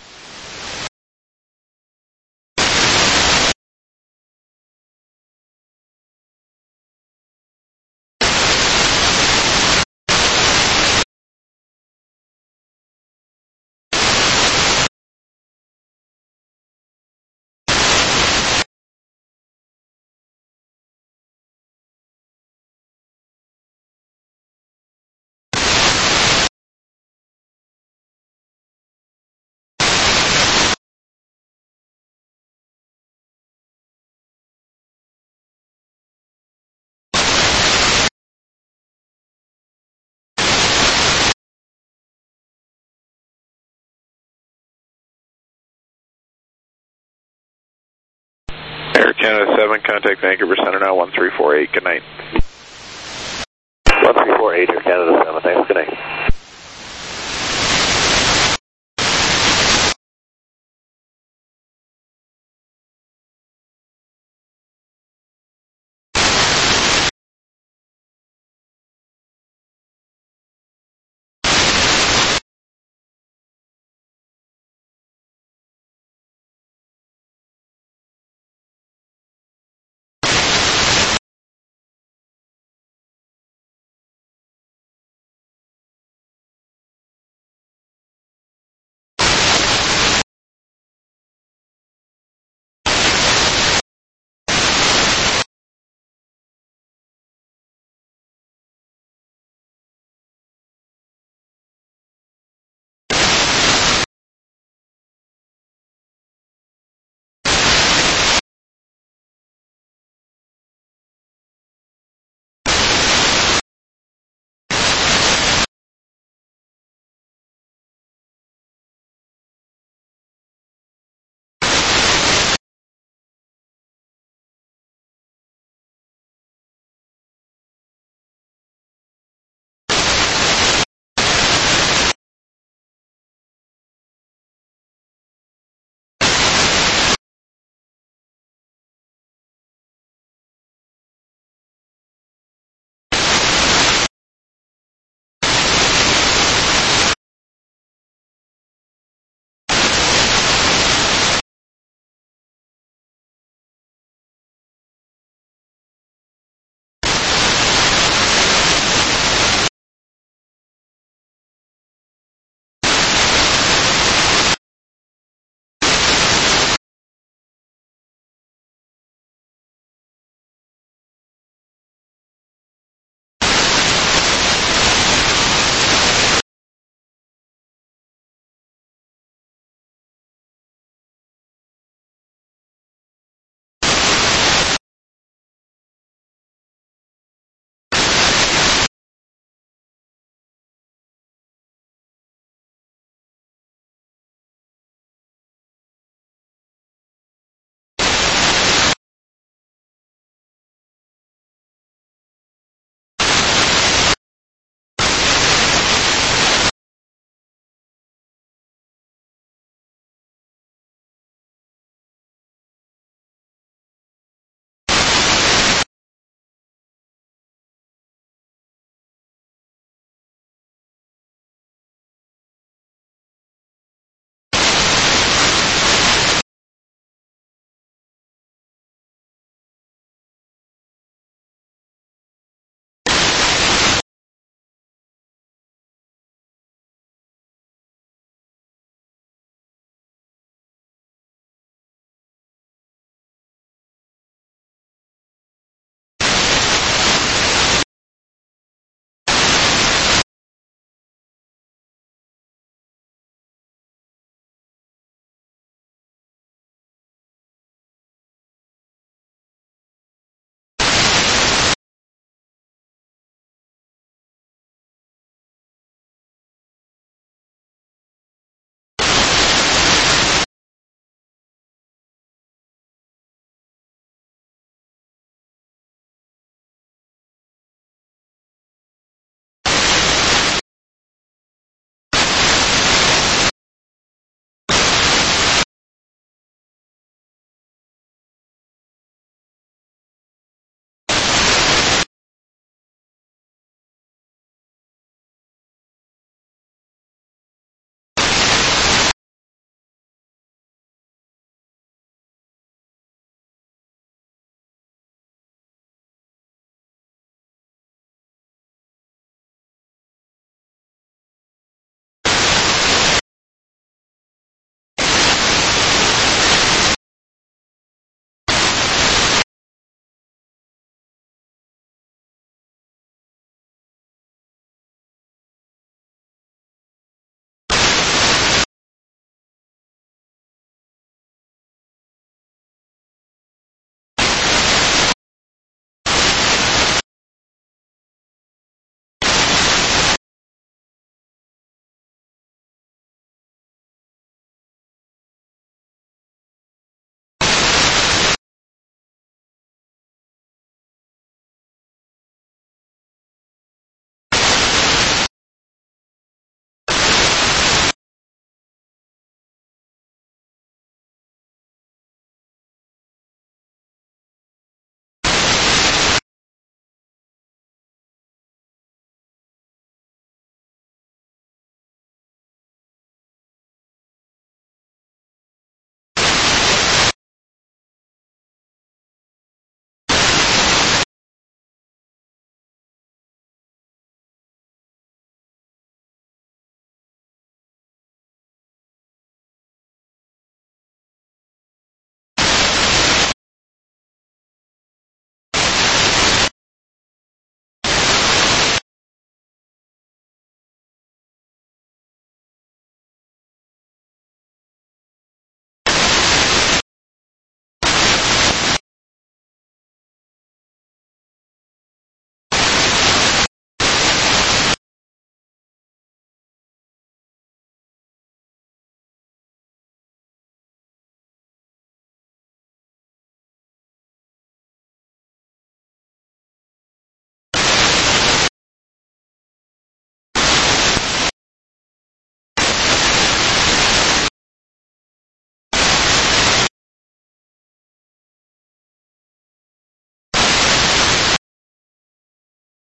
S2: Air Canada 7, contact Vancouver Center now, 1348, good night.
S8: 1348, Air Canada 7, thanks, good night.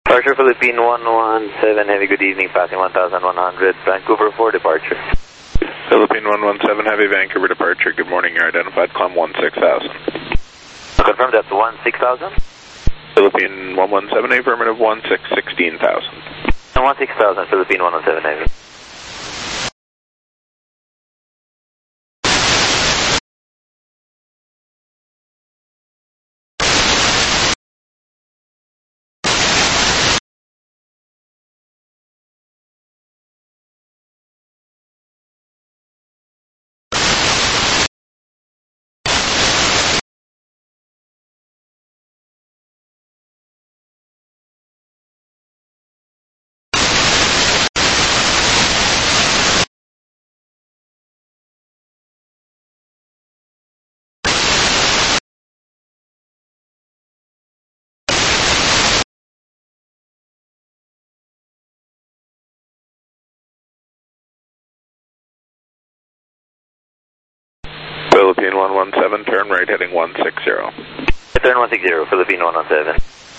S8: Departure Philippine 117, heavy, good evening, passing 1,100, Vancouver for departure.
S2: Philippine 117 Heavy, Vancouver departure. Good morning, you're identified, climb 16,000.
S8: Confirm that's 16,000?
S2: Philippine 117 affirmative, 16,000.
S8: And 16,000, Philippine 117 Heavy.
S2: Philippine 117, turn right heading 160.
S8: Turn 160, Philippine 117.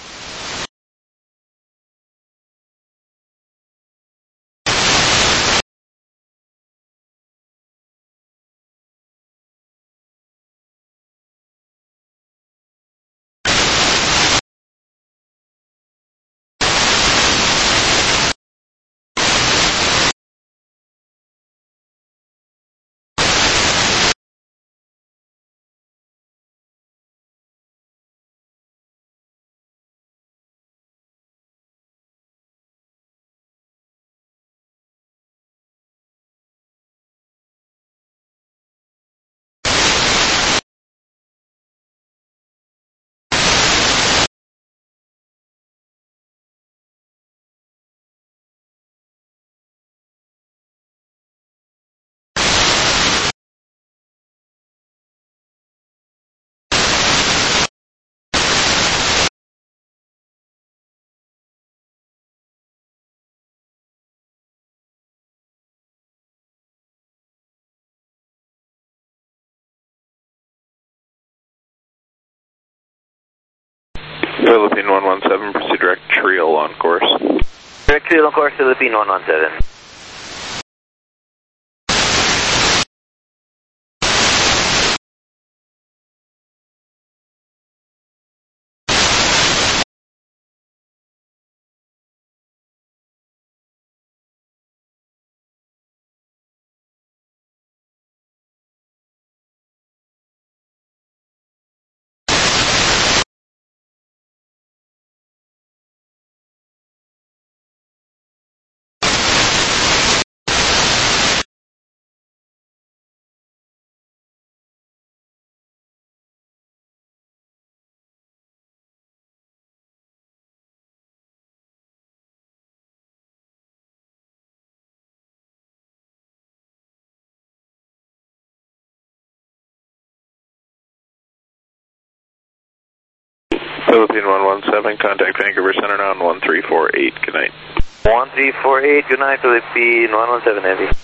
S2: Philippine 117, proceed direct Trial on course.
S8: Direct Trial on course, Philippine 117.
S2: Philippine 117, contact Vancouver Center now on 1348. Good night.
S8: 1348, good night, Philippine 117 Heavy.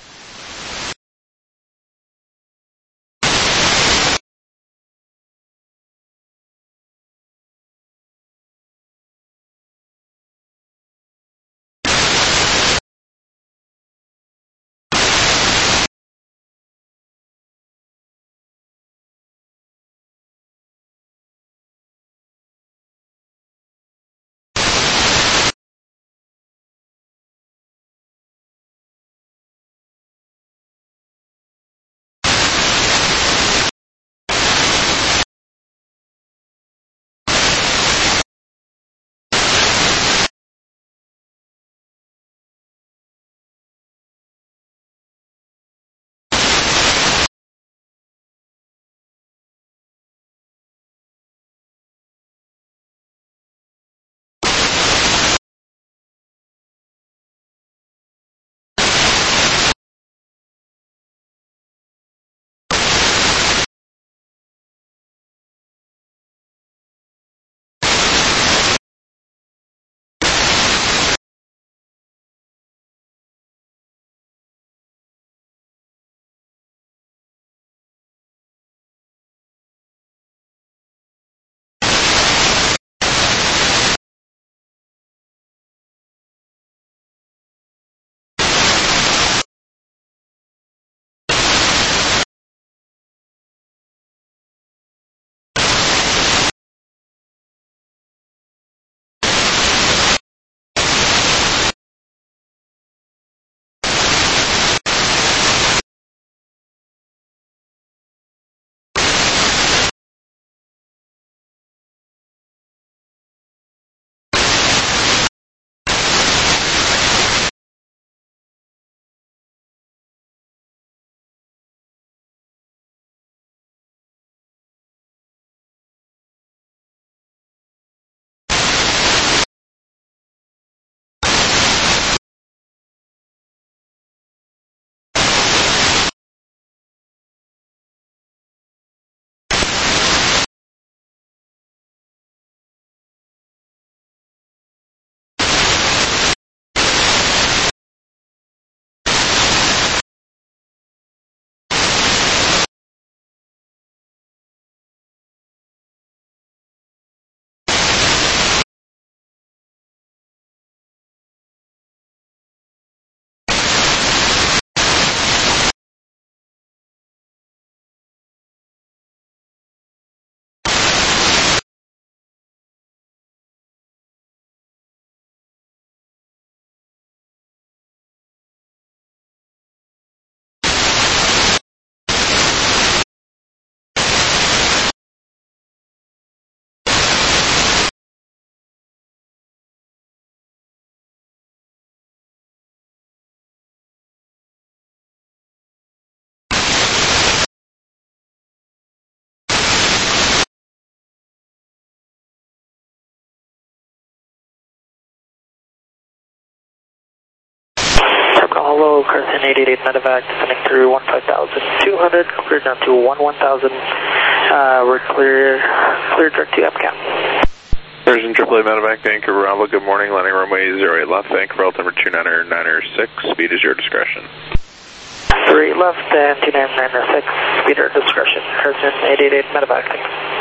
S5: hello, Carson 888 Medevac, descending through 15,200, cleared down to 11,000. We're clear direct to MCAM.
S2: Carson AAA Medevac, Vancouver Bravo, good morning, landing runway 08 left, Vancouver altimeter 29906, speed is your discretion.
S5: 3 left and 29906, speed at discretion. Carson 888 Medevac, thanks.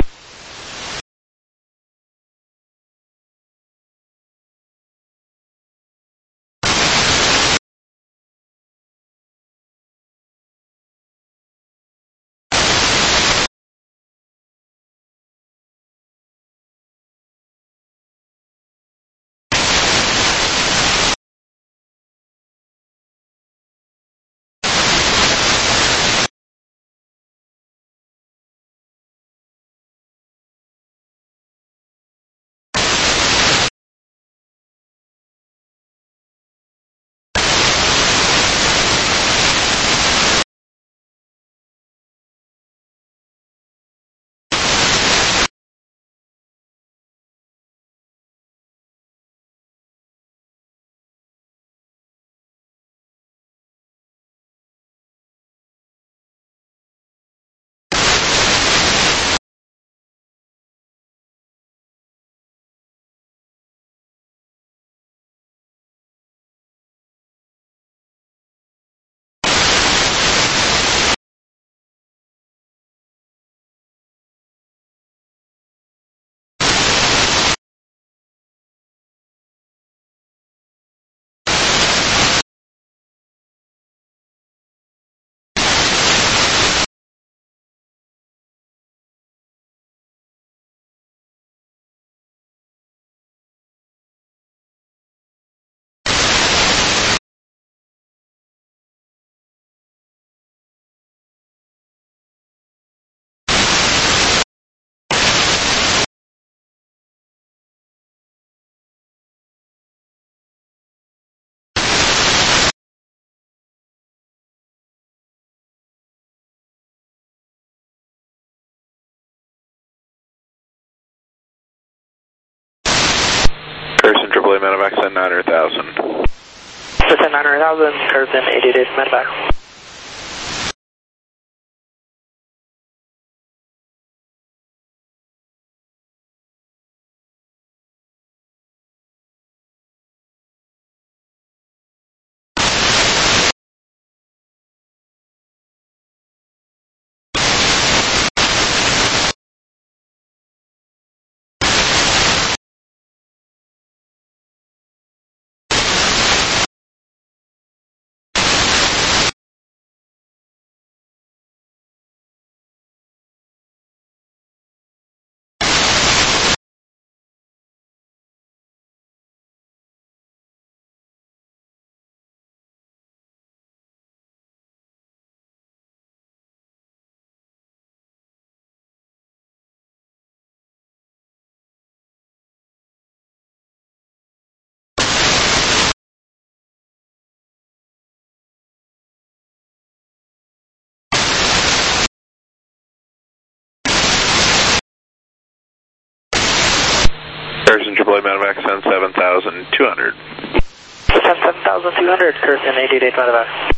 S2: Carson AAA Medevac, send 900,000.
S5: Send 900,000, Carson 888 Medevac.
S2: Carson AAA Medevac, send 7,200.
S5: Send 7,200, Carson 888 Medevac.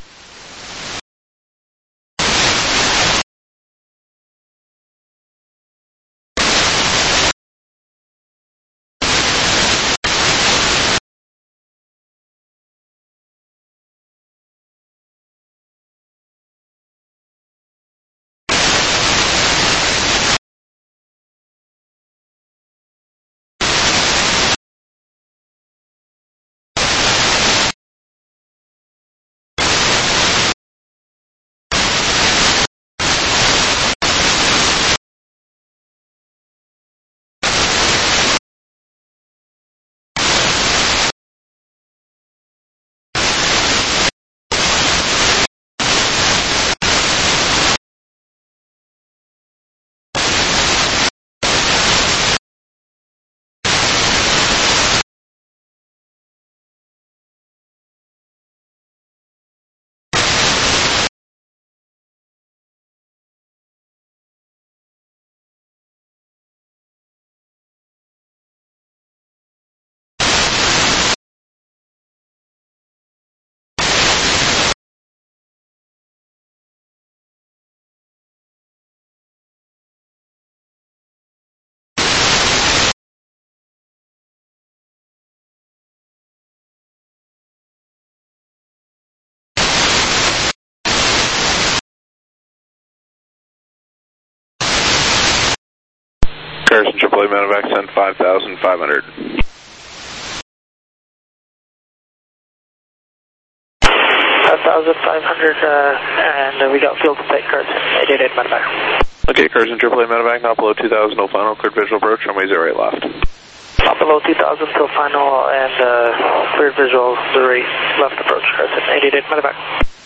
S2: Carson AAA Medevac, send 5,500.
S5: 5,500, and we got field to take Carson, 888 Medevac.
S2: Okay, Carson AAA Medevac, not below 2,000, no final, cleared visual approach, runway 08 left.
S5: Not below 2,000 till final, and cleared visual, 08 left approach, Carson, 888 Medevac.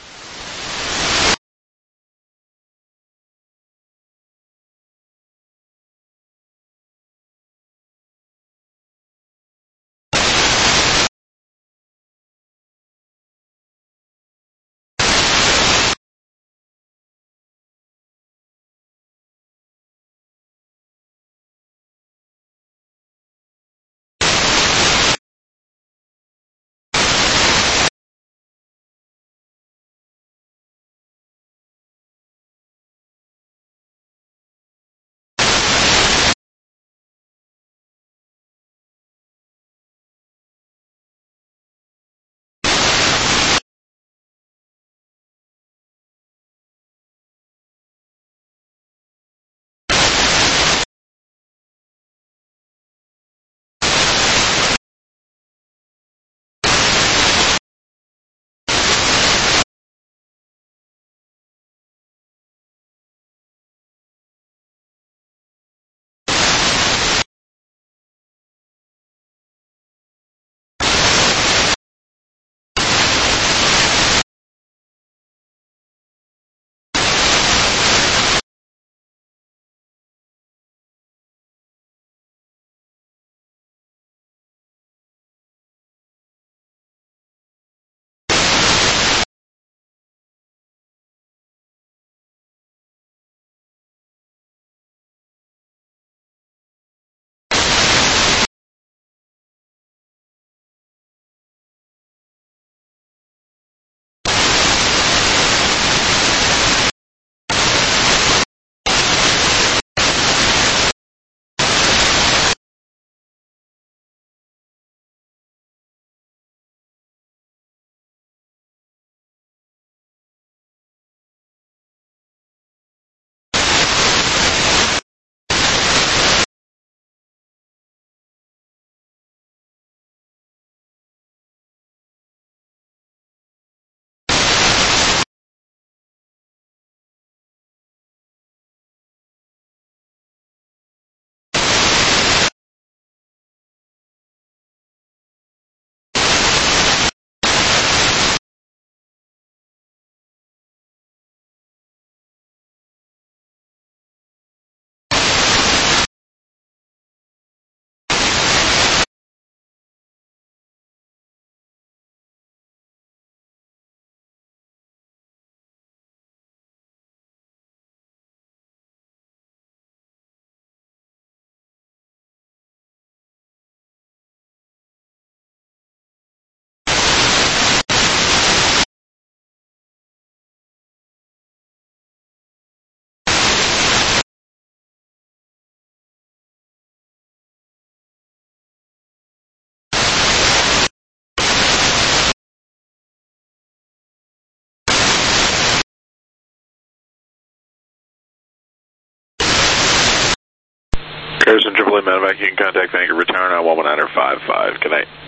S2: Carson AAA Medevac, you can contact Vancouver Tower now, 119.55. Good night.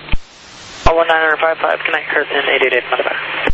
S5: 119.55, good night, Carson, 888 Medevac.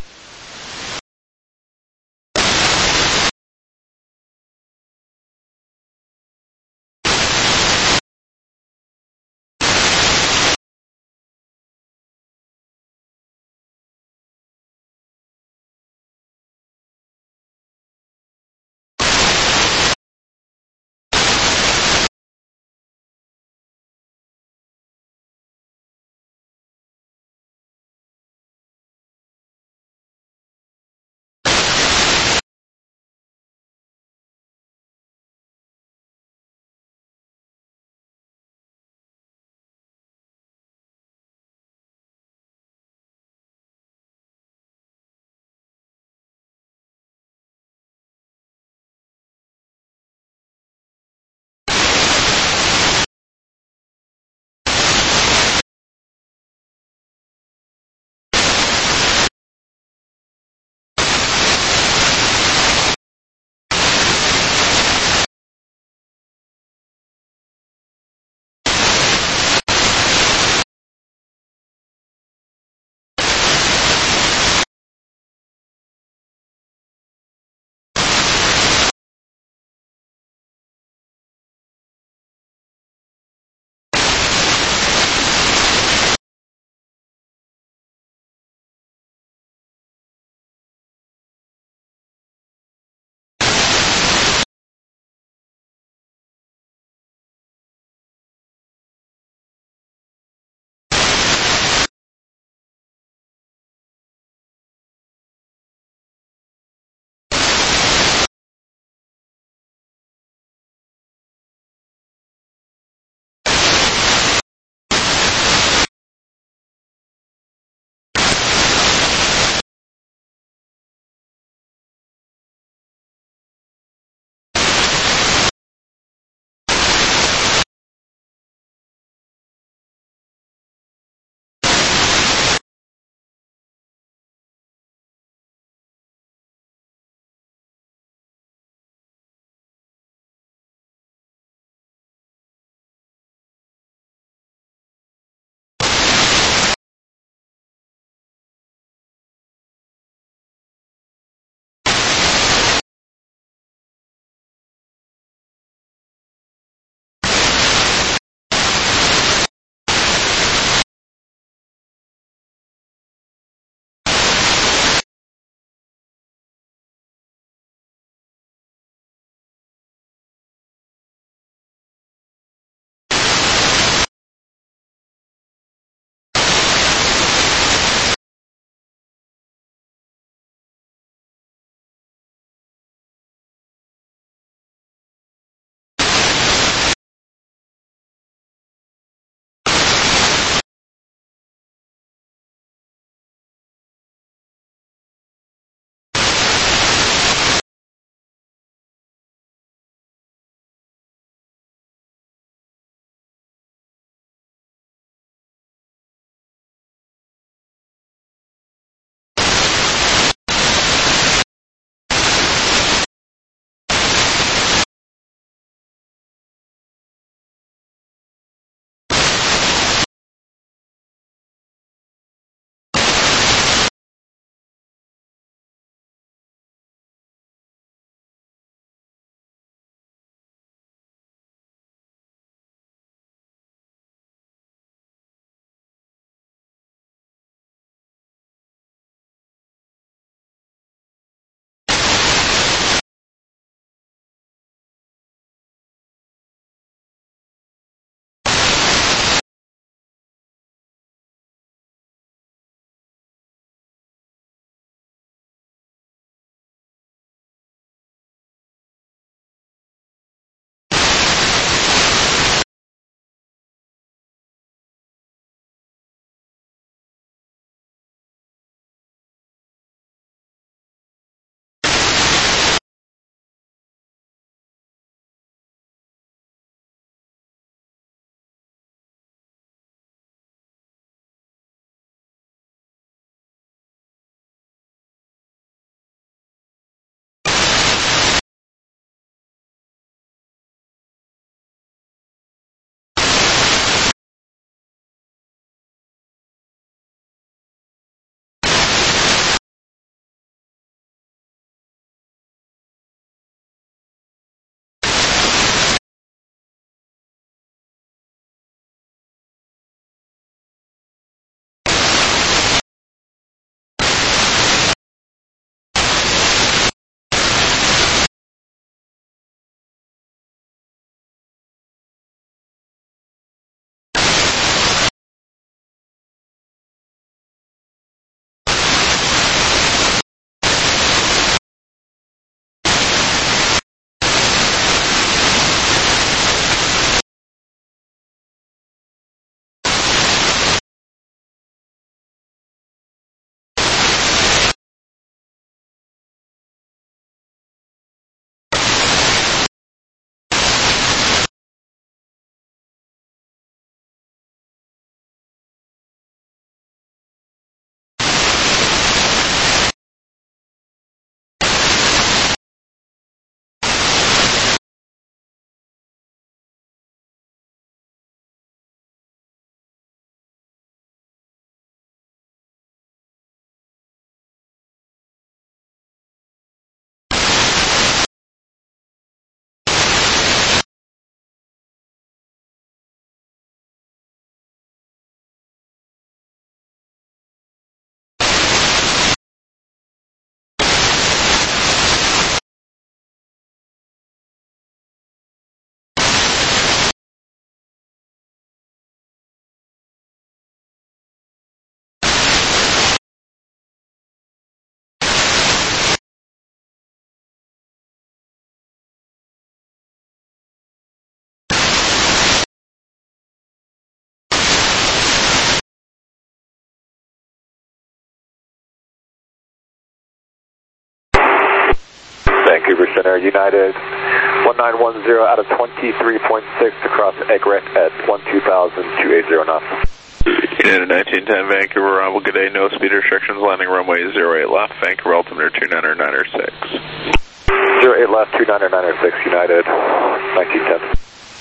S8: Vancouver Center, United 1910 out of 23.6 across Egret at 12,280 knots.
S2: United 1910 Vancouver, arrival, good day, no speed restrictions, landing runway 08 left, Vancouver altimeter 29906.
S8: 08 left, 29906, United 1910.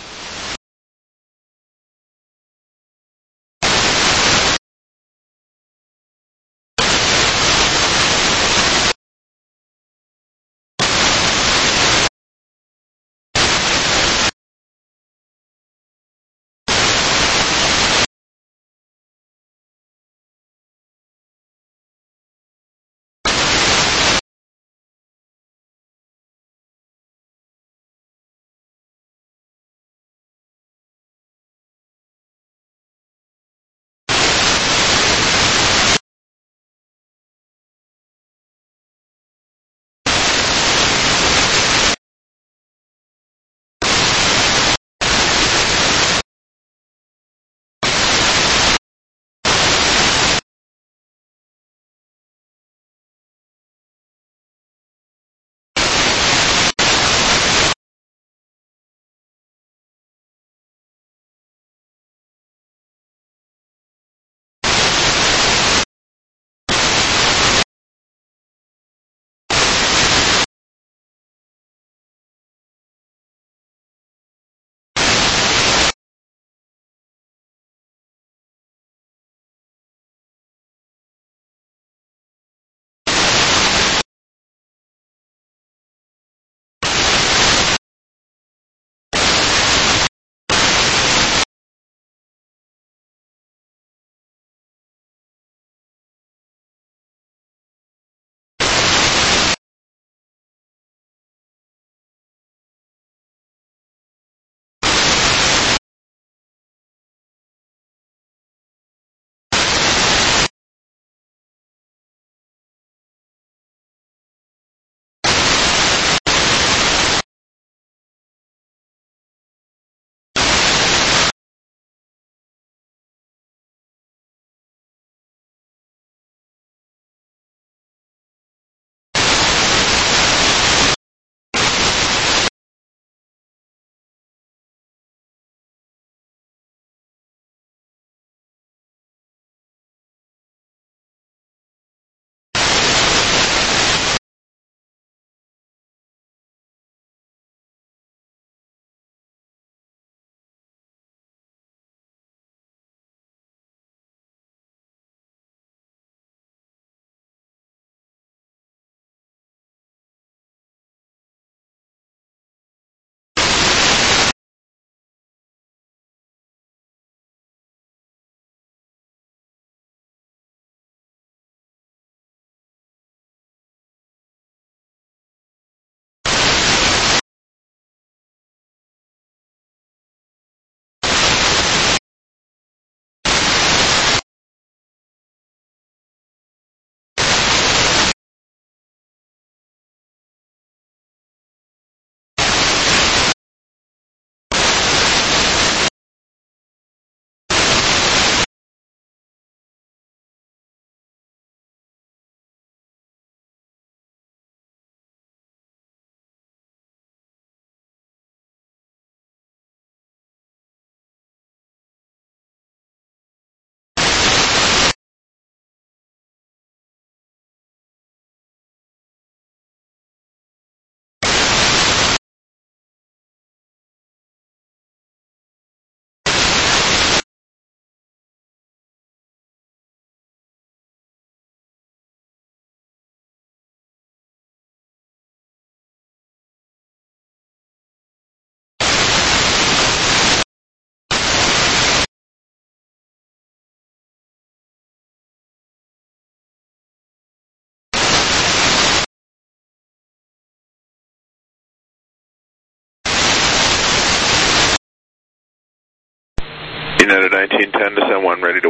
S2: United 1910, descend 1, ready to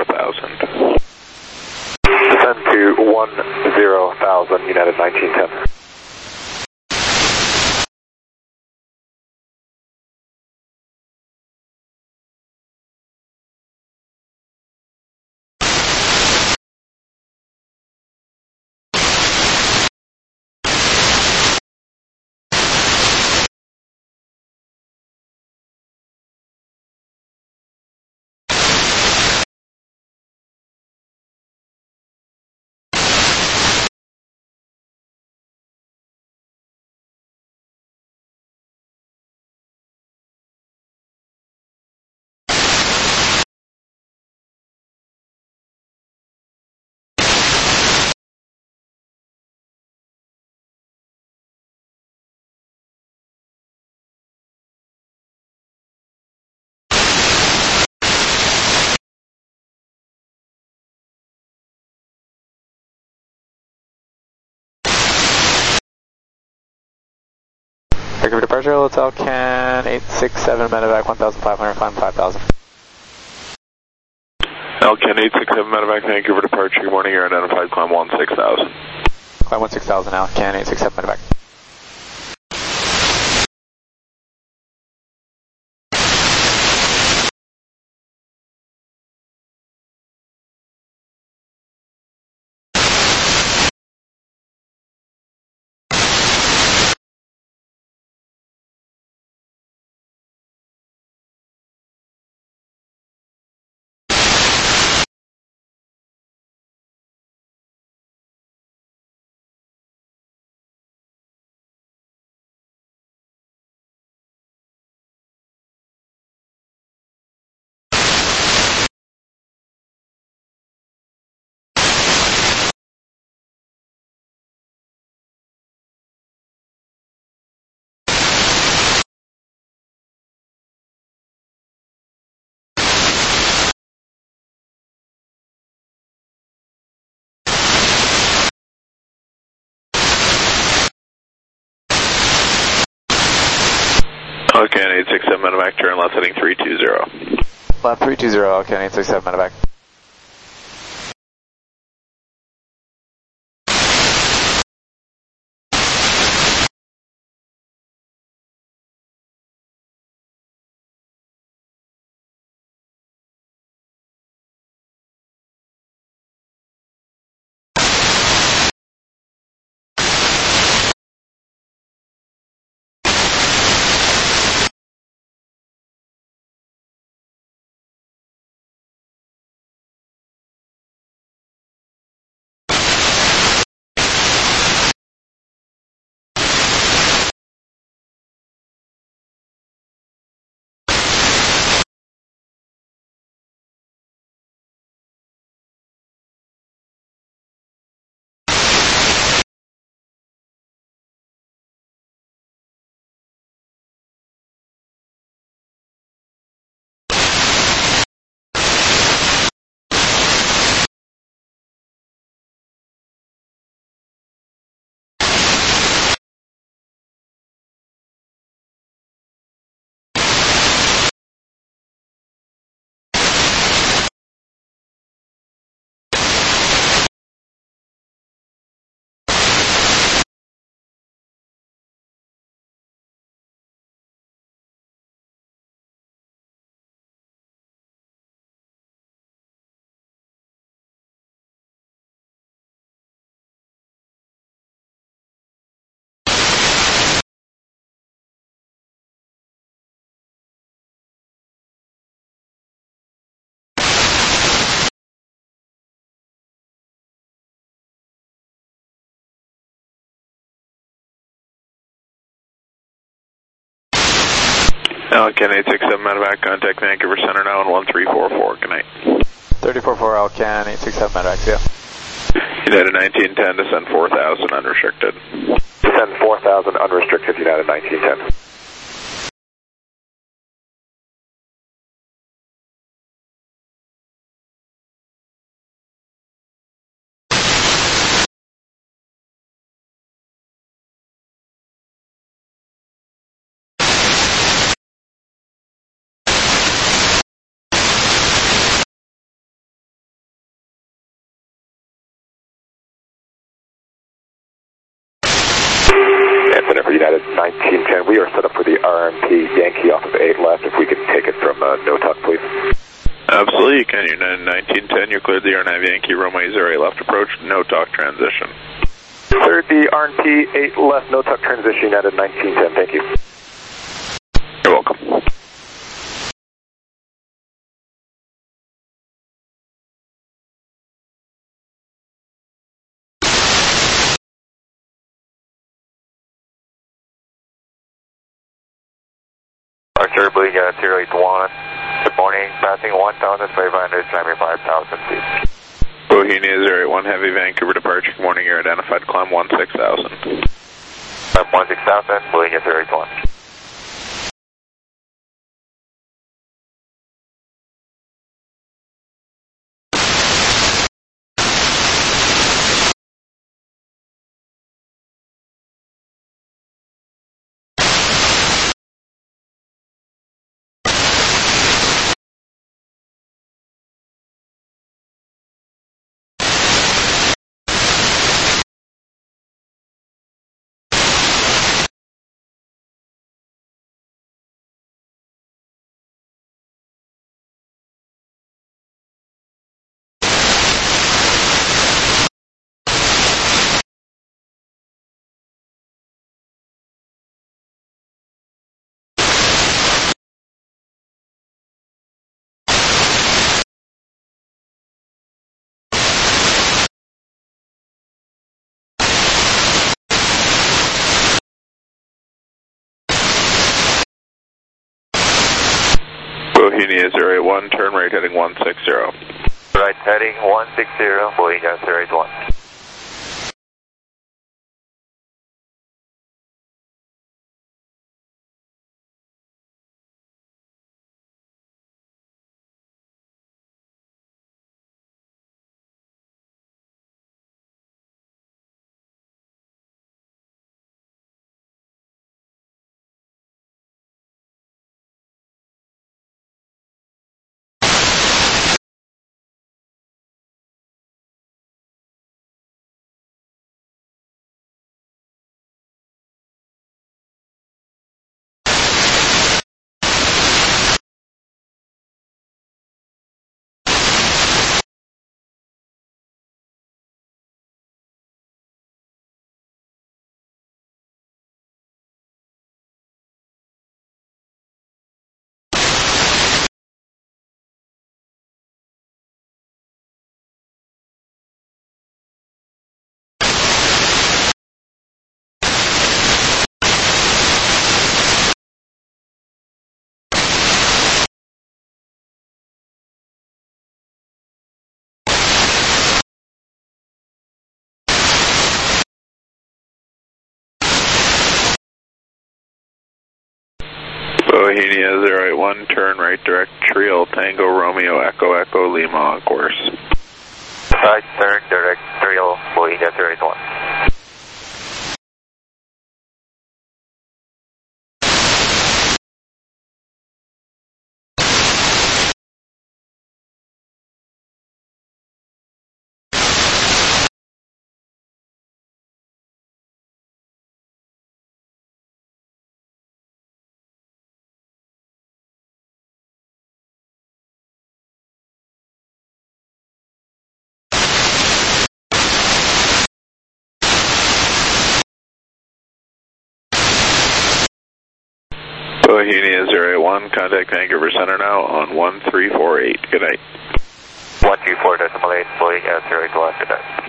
S2: 10,000.
S8: Descend to 10,000, United 1910.
S9: Vancouver departure, Hotel Can 867 medevac 1500, climb 5000.
S2: Elcan 867 medevac, Vancouver departure, good morning, you're identified, climb 16,000.
S9: Climb 16,000 now, Can 867 medevac.
S2: Okay, 867 medevac, turn left heading 320.
S9: Left 320, okay, 867 medevac.
S2: Elcan 867 medevac, contact Vancouver Center now on 1344, good night.
S9: 344 Elcan 867 medevac, see ya.
S2: United 1910, descend 4000, unrestricted.
S8: Descend 4000, unrestricted, United 1910. Center for United 1910. We are set up for the RMP Yankee off of 8 left. If we could take it from no talk, please.
S2: Absolutely, you can. United 1910, you're cleared the RNAV Yankee runway 08 left approach, no talk transition.
S8: Cleared the RMP 8 left, no talk transition, United 1910. Thank you.
S2: You're welcome.
S4: Archer, Boeing 081. Good morning, passing 1,500, climbing 5,000 feet.
S2: Bohemia 081, heavy Vancouver departure, good morning, you're identified, climb 16,000.
S4: Climb 16,000, Boeing 081.
S2: Bohemia 081, turn right heading 160.
S4: Right heading 160, Bohemia 081.
S2: Bohemia 081, turn right direct Trial Tango Romeo Echo Echo Lima on course.
S4: Right turn direct Trial Bohemia 081.
S2: Bohemia 081, contact Vancouver Center now on 1348. Good night.
S4: 124.8, Bohemia 081, good night.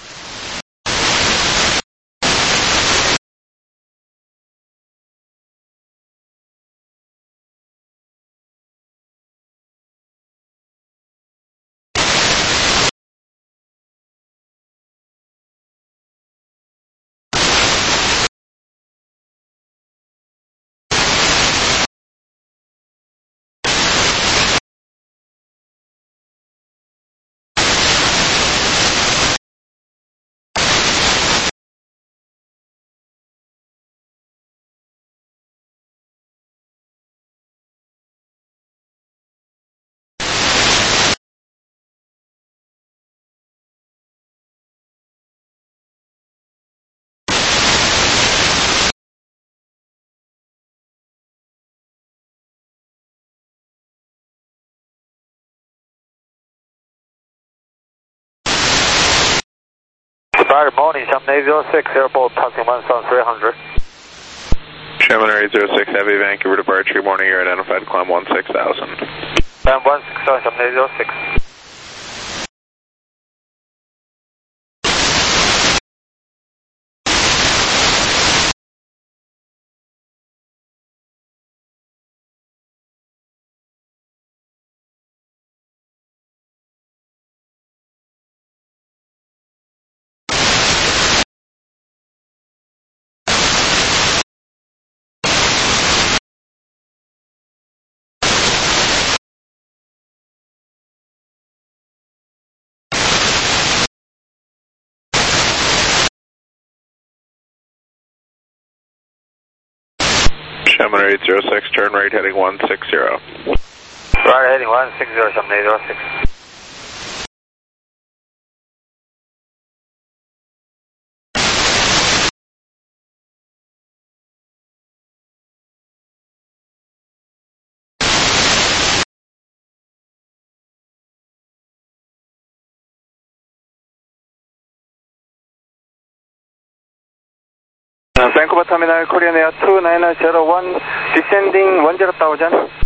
S4: Morning, Gemini 06, airport passing 1,300.
S2: Gemini 06, heavy Vancouver departure, morning air identified, climb 16,000.
S4: Climb 16,000, Gemini 06.
S2: Gemini 06, turn right heading 160.
S4: Right heading 160, Gemini 06.
S7: Vancouver Terminal Korean Air 2901, descending 10,000.